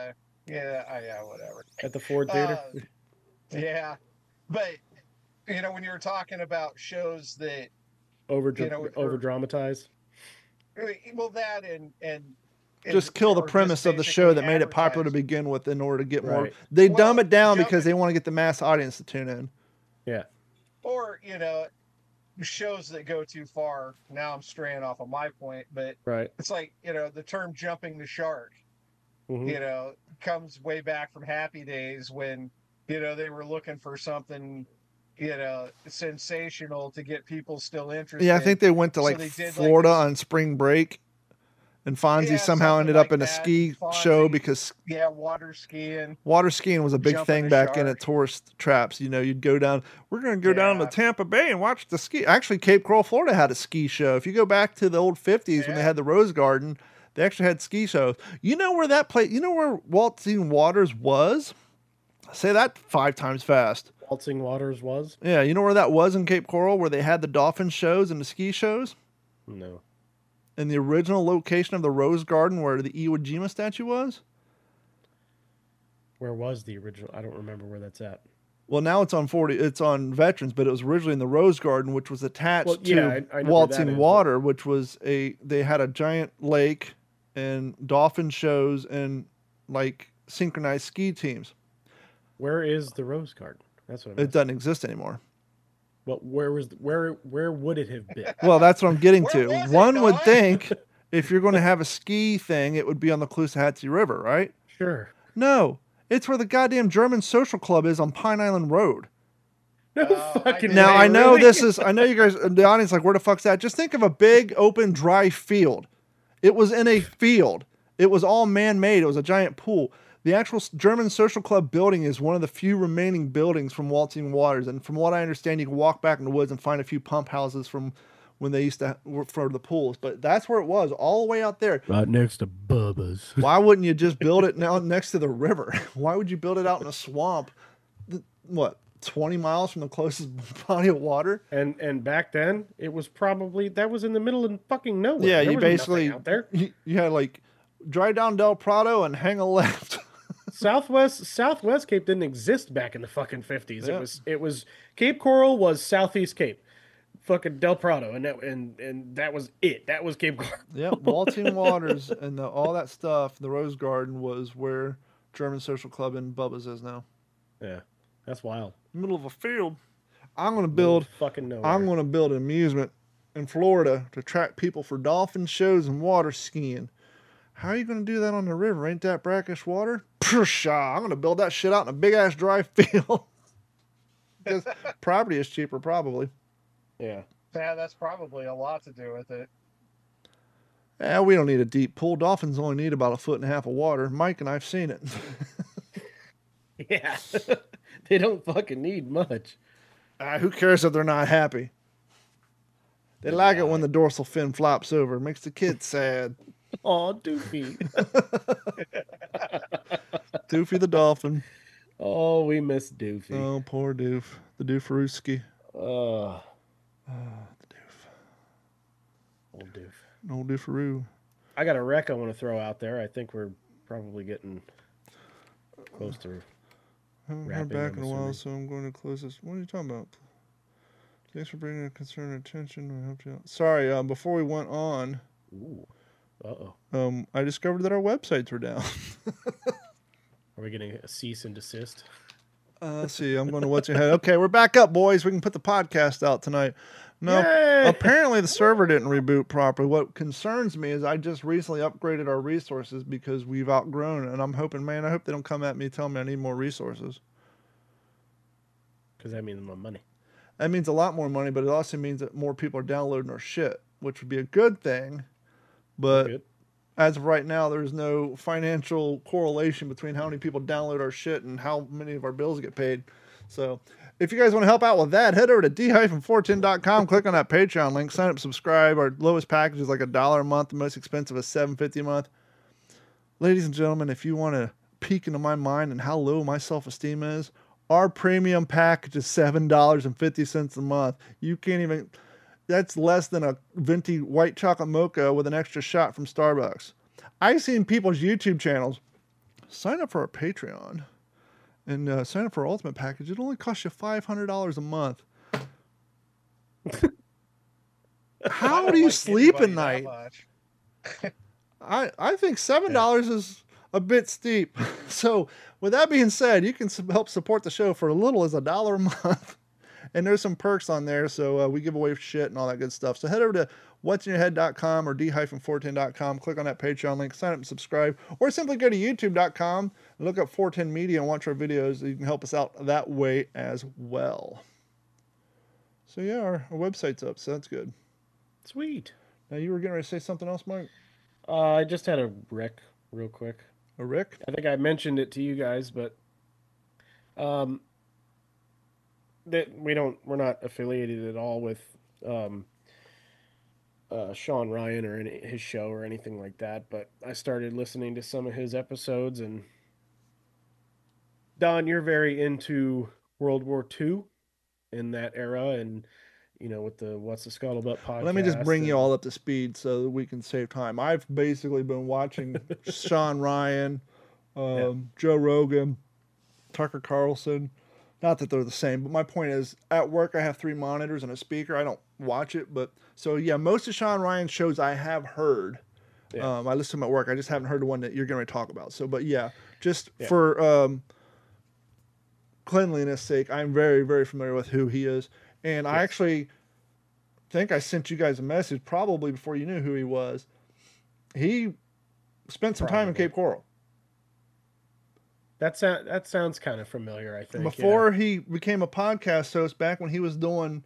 Whatever. At the Ford Theater. Yeah, but you know when you were talking about shows that, over you know, over dramatized. well, that and Just kill the or just premise of the show that basically made it popular to advertise. begin with in order to get more. Right. They Well, dumb it down jump- because they want to get the mass audience to tune in. Yeah. Or you know, shows that go too far. Now I'm straying off of my point, but Right. it's like, you know, the term jumping the shark, Mhm. you know, comes way back from Happy Days when, you know, they were looking for something, you know, sensational to get people still interested. Yeah, I think they went to So like they did, like, Florida this- on spring break, and Fonzie Yeah, somehow something ended up like in a that. ski Fonzie. show because Yeah, water skiing. water skiing was a big Jumping thing the back in shark. at tourist traps. You know, you'd go down. We're going to go down to Yeah. Tampa Bay and watch the ski. Actually, Cape Coral, Florida had a ski show. If you go back to the old 50s when they Yeah. had the Rose Garden, they actually had ski shows. You know where that place? You know where Waltzing Waters was? Say that 5 times fast. Waltzing Waters was? Yeah, you know where that was in Cape Coral, where they had the dolphin shows and the ski shows? No. In the original location of the Rose Garden where the Iwo Jima statue was? Where was the original? I don't remember where that's at. Well, now it's on it's on Veterans, but it was originally in the Rose Garden, which was attached Well, to yeah, I know where that Waltzing is, but- Water, which was they had a giant lake and dolphin shows and like synchronized ski teams. Where is the Rose Garden? That's what I'm It asking. doesn't exist anymore. Well, where would it have been? Well, that's what I'm getting Where to. was it, One would Don? think if you're going to have a ski thing, it would be on the Caloosahatchee River, right? Sure. No, it's where the goddamn German Social Club is on Pine Island Road. No I fucking did. Now way, I know really? this is. I know you guys. The audience like, where the fuck's that? Just think of a big open dry field. It was in a field. It was all man-made. It was a giant pool. The actual German Social Club building is one of the few remaining buildings from Waltzing Waters. And from what I understand, you can walk back in the woods and find a few pump houses from when they used to work for the pools. But that's where it was, all the way out there. Right next to Bubba's. Why wouldn't you just build it now next to the river? Why would you build it out in a swamp? What, 20 miles from the closest body of water? And back then, it was probably that was in the middle of fucking nowhere. Yeah, There you was nothing basically out there. you had like drive down Del Prado and hang a left. Southwest Cape didn't exist back in the fucking 50s. Yeah. It was Cape Coral was Southeast Cape. Fucking Del Prado, and that was it. That was Cape Coral. Yep, Waltzing Waters and all that stuff. The Rose Garden was where German Social Club in Bubba's is now. Yeah, that's wild. Middle of a field. I'm gonna build an amusement in Florida to attract people for dolphin shows and water skiing. How are you gonna do that on the river? Ain't that brackish water? Pshaw, I'm gonna build that shit out in a big ass dry field. Because property is cheaper, probably. Yeah. Yeah, that's probably a lot to do with it. We don't need a deep pool. Dolphins only need about 1.5 feet of water. Mike and I've seen it. Yeah. They don't fucking need much. Who cares if they're not happy? They like it when the dorsal fin flops over. It makes the kids sad. Oh, Doofy. Doofy the dolphin. Oh, we miss Doofy. Oh, poor Doof. The Doofarooski. The Doof. Old Doof. Old Doofaroo. I got a wreck I want to throw out there. I think we're probably getting close to I haven't heard wrapping, back I'm in a while, assuming. so I'm going to close this. What are you talking about? Thanks for bringing a concern and attention. I helped you out. Sorry, before we went on, Ooh. Uh-oh. I discovered that our websites were down. Are we getting a cease and desist? Let's see. I'm going to what's your head. Okay, we're back up, boys. We can put the podcast out tonight. No, Yay! apparently the server didn't reboot properly. What concerns me is I just recently upgraded our resources because we've outgrown it. And I'm hoping, man, I hope they don't come at me telling me I need more resources. Because that means more money. That means a lot more money, but it also means that more people are downloading our shit, which would be a good thing. But Good. as of right now, there's no financial correlation between how many people download our shit and how many of our bills get paid. So if you guys want to help out with that, head over to d-410.com, click on that Patreon link, sign up, subscribe. Our lowest package is like $1 a month. The most expensive is $7.50 a month. Ladies and gentlemen, if you want to peek into my mind and how low my self-esteem is, our premium package is $7.50 a month. You can't even... That's less than a venti white chocolate mocha with an extra shot from Starbucks. I've seen people's YouTube channels sign up for our Patreon and sign up for our Ultimate package. It only costs you $500 a month. How do you sleep at night? I think $7 is a bit steep. So with that being said, you can help support the show for as little as $1 a month. And there's some perks on there, so we give away shit and all that good stuff. So head over to what'sinyourhead.com or d-410.com, click on that Patreon link, sign up and subscribe, or simply go to youtube.com and look up 410 Media and watch our videos. You can help us out that way as well. So yeah, our website's up, so that's good. Sweet. Now you were getting ready to say something else, Mike? I just had a wreck real quick. A Rick? I think I mentioned it to you guys, but that we're not affiliated at all with Sean Ryan or his show or anything like that. But I started listening to some of his episodes, and Don, you're very into World War II in that era, and with the What's the Scuttlebutt podcast. Let me just bring you all up to speed so that we can save time. I've basically been watching Sean Ryan, Joe Rogan, Tucker Carlson. Not that they're the same, but my point is, at work I have 3 monitors and a speaker. I don't watch it, but so yeah, most of Sean Ryan's shows I have heard. Yeah. I listen to them at work. I just haven't heard the one that you're going to talk about. So, but yeah, just for cleanliness sake, I'm very, very familiar with who he is. And I actually think I sent you guys a message probably before you knew who he was. He spent some time in Cape Coral. That sounds kind of familiar, I think. Before he became a podcast host, back when he was doing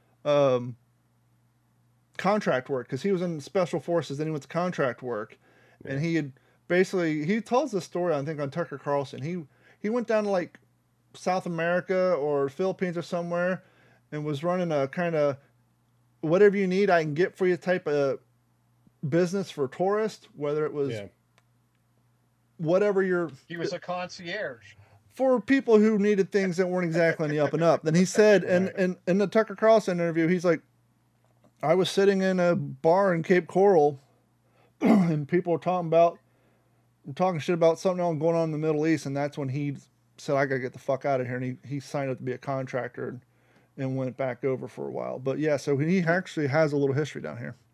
contract work, because he was in special forces, then he went to contract work. Yeah. And he tells this story, I think, on Tucker Carlson. He went down to like South America or Philippines or somewhere and was running a kind of whatever you need, I can get for you type of business for tourists, whether it was whatever he was a concierge for people who needed things that weren't exactly on the up and up. Then he said, in the Tucker Carlson interview, he's like, I was sitting in a bar in Cape Coral and people were talking about talking shit about something else going on in the Middle East, and that's when he said, "I gotta get the fuck out of here," and he signed up to be a contractor and went back over for a while. But yeah, so he actually has a little history down here.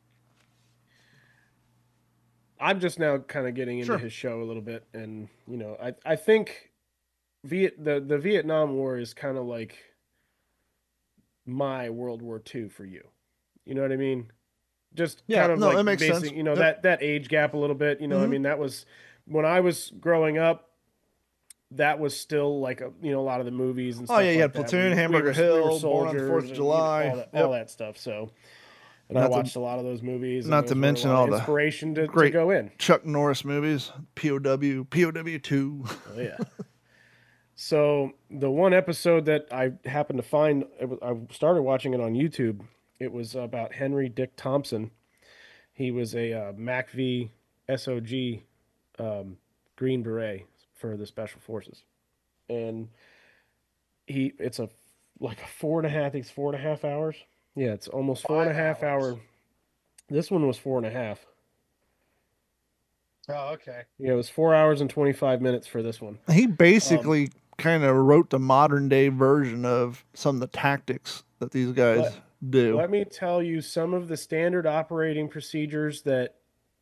I'm just now kind of getting into Sure. his show a little bit, and I think the Vietnam War is kind of like my World War II for you. You know what I mean? Just Yeah, kind of no, like that makes basic, sense. that age gap a little bit. I Mhm. mean, that was when I was growing up. That was still like a lot of the movies and Oh stuff yeah, you like had that. Platoon, Hamburger we were Hill, Born on the 4th soldiers, of and July. all Yep. that stuff. So, and I Not to- watched a lot of those movies. not and to those were a mention lot of all the inspiration to great go in. Chuck Norris movies, POW 2. Oh yeah. So the one episode that I happened to find, I started watching it on YouTube. It was about Henry Dick Thompson. He was a MACV SOG Green Beret for the Special Forces, and it's like a 4.5. I think it's 4.5 hours. Yeah, it's almost 4.5 hour. This one was 4.5. Oh, okay. Yeah, it was 4 hours and 25 minutes for this one. He basically kind of wrote the modern day version of some of the tactics that these guys do. Let me tell you some of the standard operating procedures that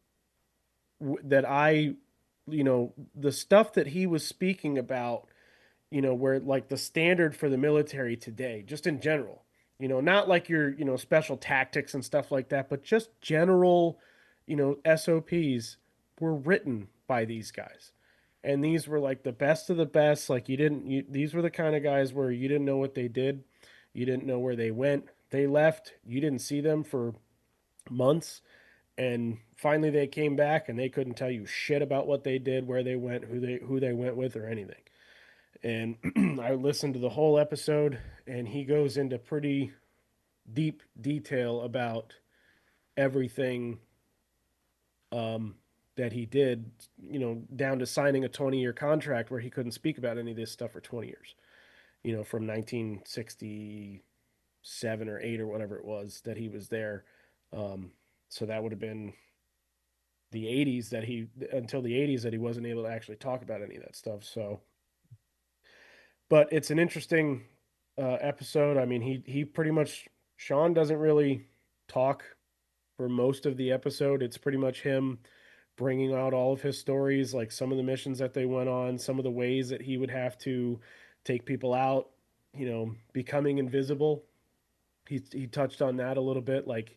I, the stuff that he was speaking about, where like the standard for the military today, just in general, not like your, special tactics and stuff like that, but just general, SOPs were written by these guys. And these were like the best of the best. Like these were the kind of guys where you didn't know what they did. You didn't know where they went. They left. You didn't see them for months. And finally they came back and they couldn't tell you shit about what they did, where they went, who they went with or anything. And I listened to the whole episode and he goes into pretty deep detail about everything that he did, down to signing a 20-year contract where he couldn't speak about any of this stuff for 20 years, from 1967 or 8 or whatever it was that he was there. So that would have been the 80s until the 80s that he wasn't able to actually talk about any of that stuff. So, but it's an interesting episode. I mean, he pretty much, Sean doesn't really talk for most of the episode. It's pretty much him bringing out all of his stories, like some of the missions that they went on, some of the ways that he would have to take people out, becoming invisible. He touched on that a little bit, like,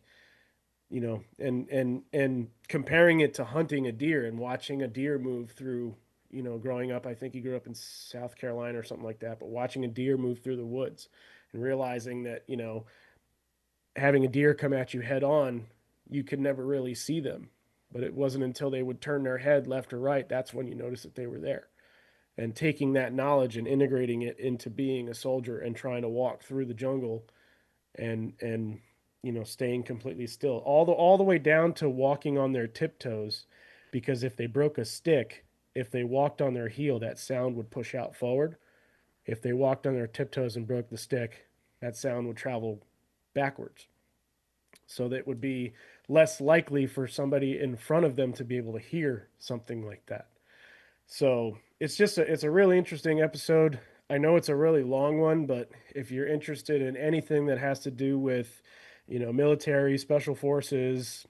and comparing it to hunting a deer and watching a deer move through, growing up. I think he grew up in South Carolina or something like that, but watching a deer move through the woods and realizing that, having a deer come at you head on, you could never really see them. But it wasn't until they would turn their head left or right, that's when you noticed that they were there. And taking that knowledge and integrating it into being a soldier and trying to walk through the jungle and staying completely still. All the way down to walking on their tiptoes, because if they broke a stick, if they walked on their heel, that sound would push out forward. If they walked on their tiptoes and broke the stick, that sound would travel backwards. So that would be less likely for somebody in front of them to be able to hear something like that. So it's a really interesting episode. I know it's a really long one, but if you're interested in anything that has to do with, military, special forces,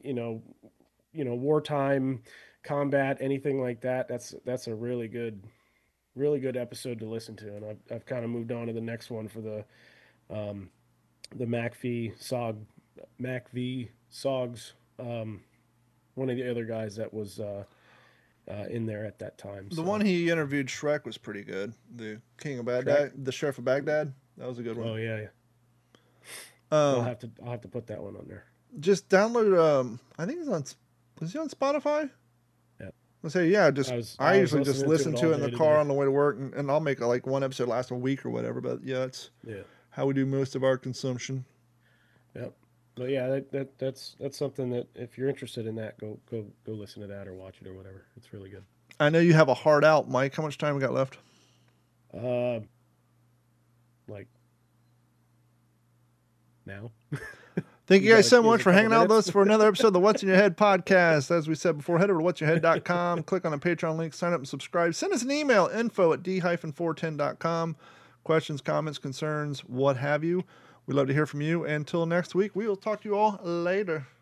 wartime, combat, anything like that, that's a really good episode to listen to. And I've kind of moved on to the next one for the MACV Sogs, one of the other guys that was in there at that time. The one he interviewed, Shrek, was pretty good. The King of Baghdad, the Sheriff of Baghdad, that was a good one. Oh yeah. I'll have to put that one on there. Just download. I think it's on. Is he on Spotify? Yeah. Let's say yeah. I usually just listen to it in the car today. on the way to work, and I'll make like one episode last a week or whatever. But yeah, it's how we do most of our consumption. Yep. But yeah, that's something that if you're interested in that, go listen to that or watch it or whatever. It's really good. I know you have a hard out, Mike. How much time we got left? Like now. Thank you guys so gotta much use a for hanging couple out with us minutes. for another episode of the What's in Your Head podcast. As we said before, head over to whatsyourhead.com, click on the Patreon link, sign up and subscribe. Send us an email, info@d-410.com. Questions, comments, concerns, what have you. We'd love to hear from you. Until next week, we will talk to you all later.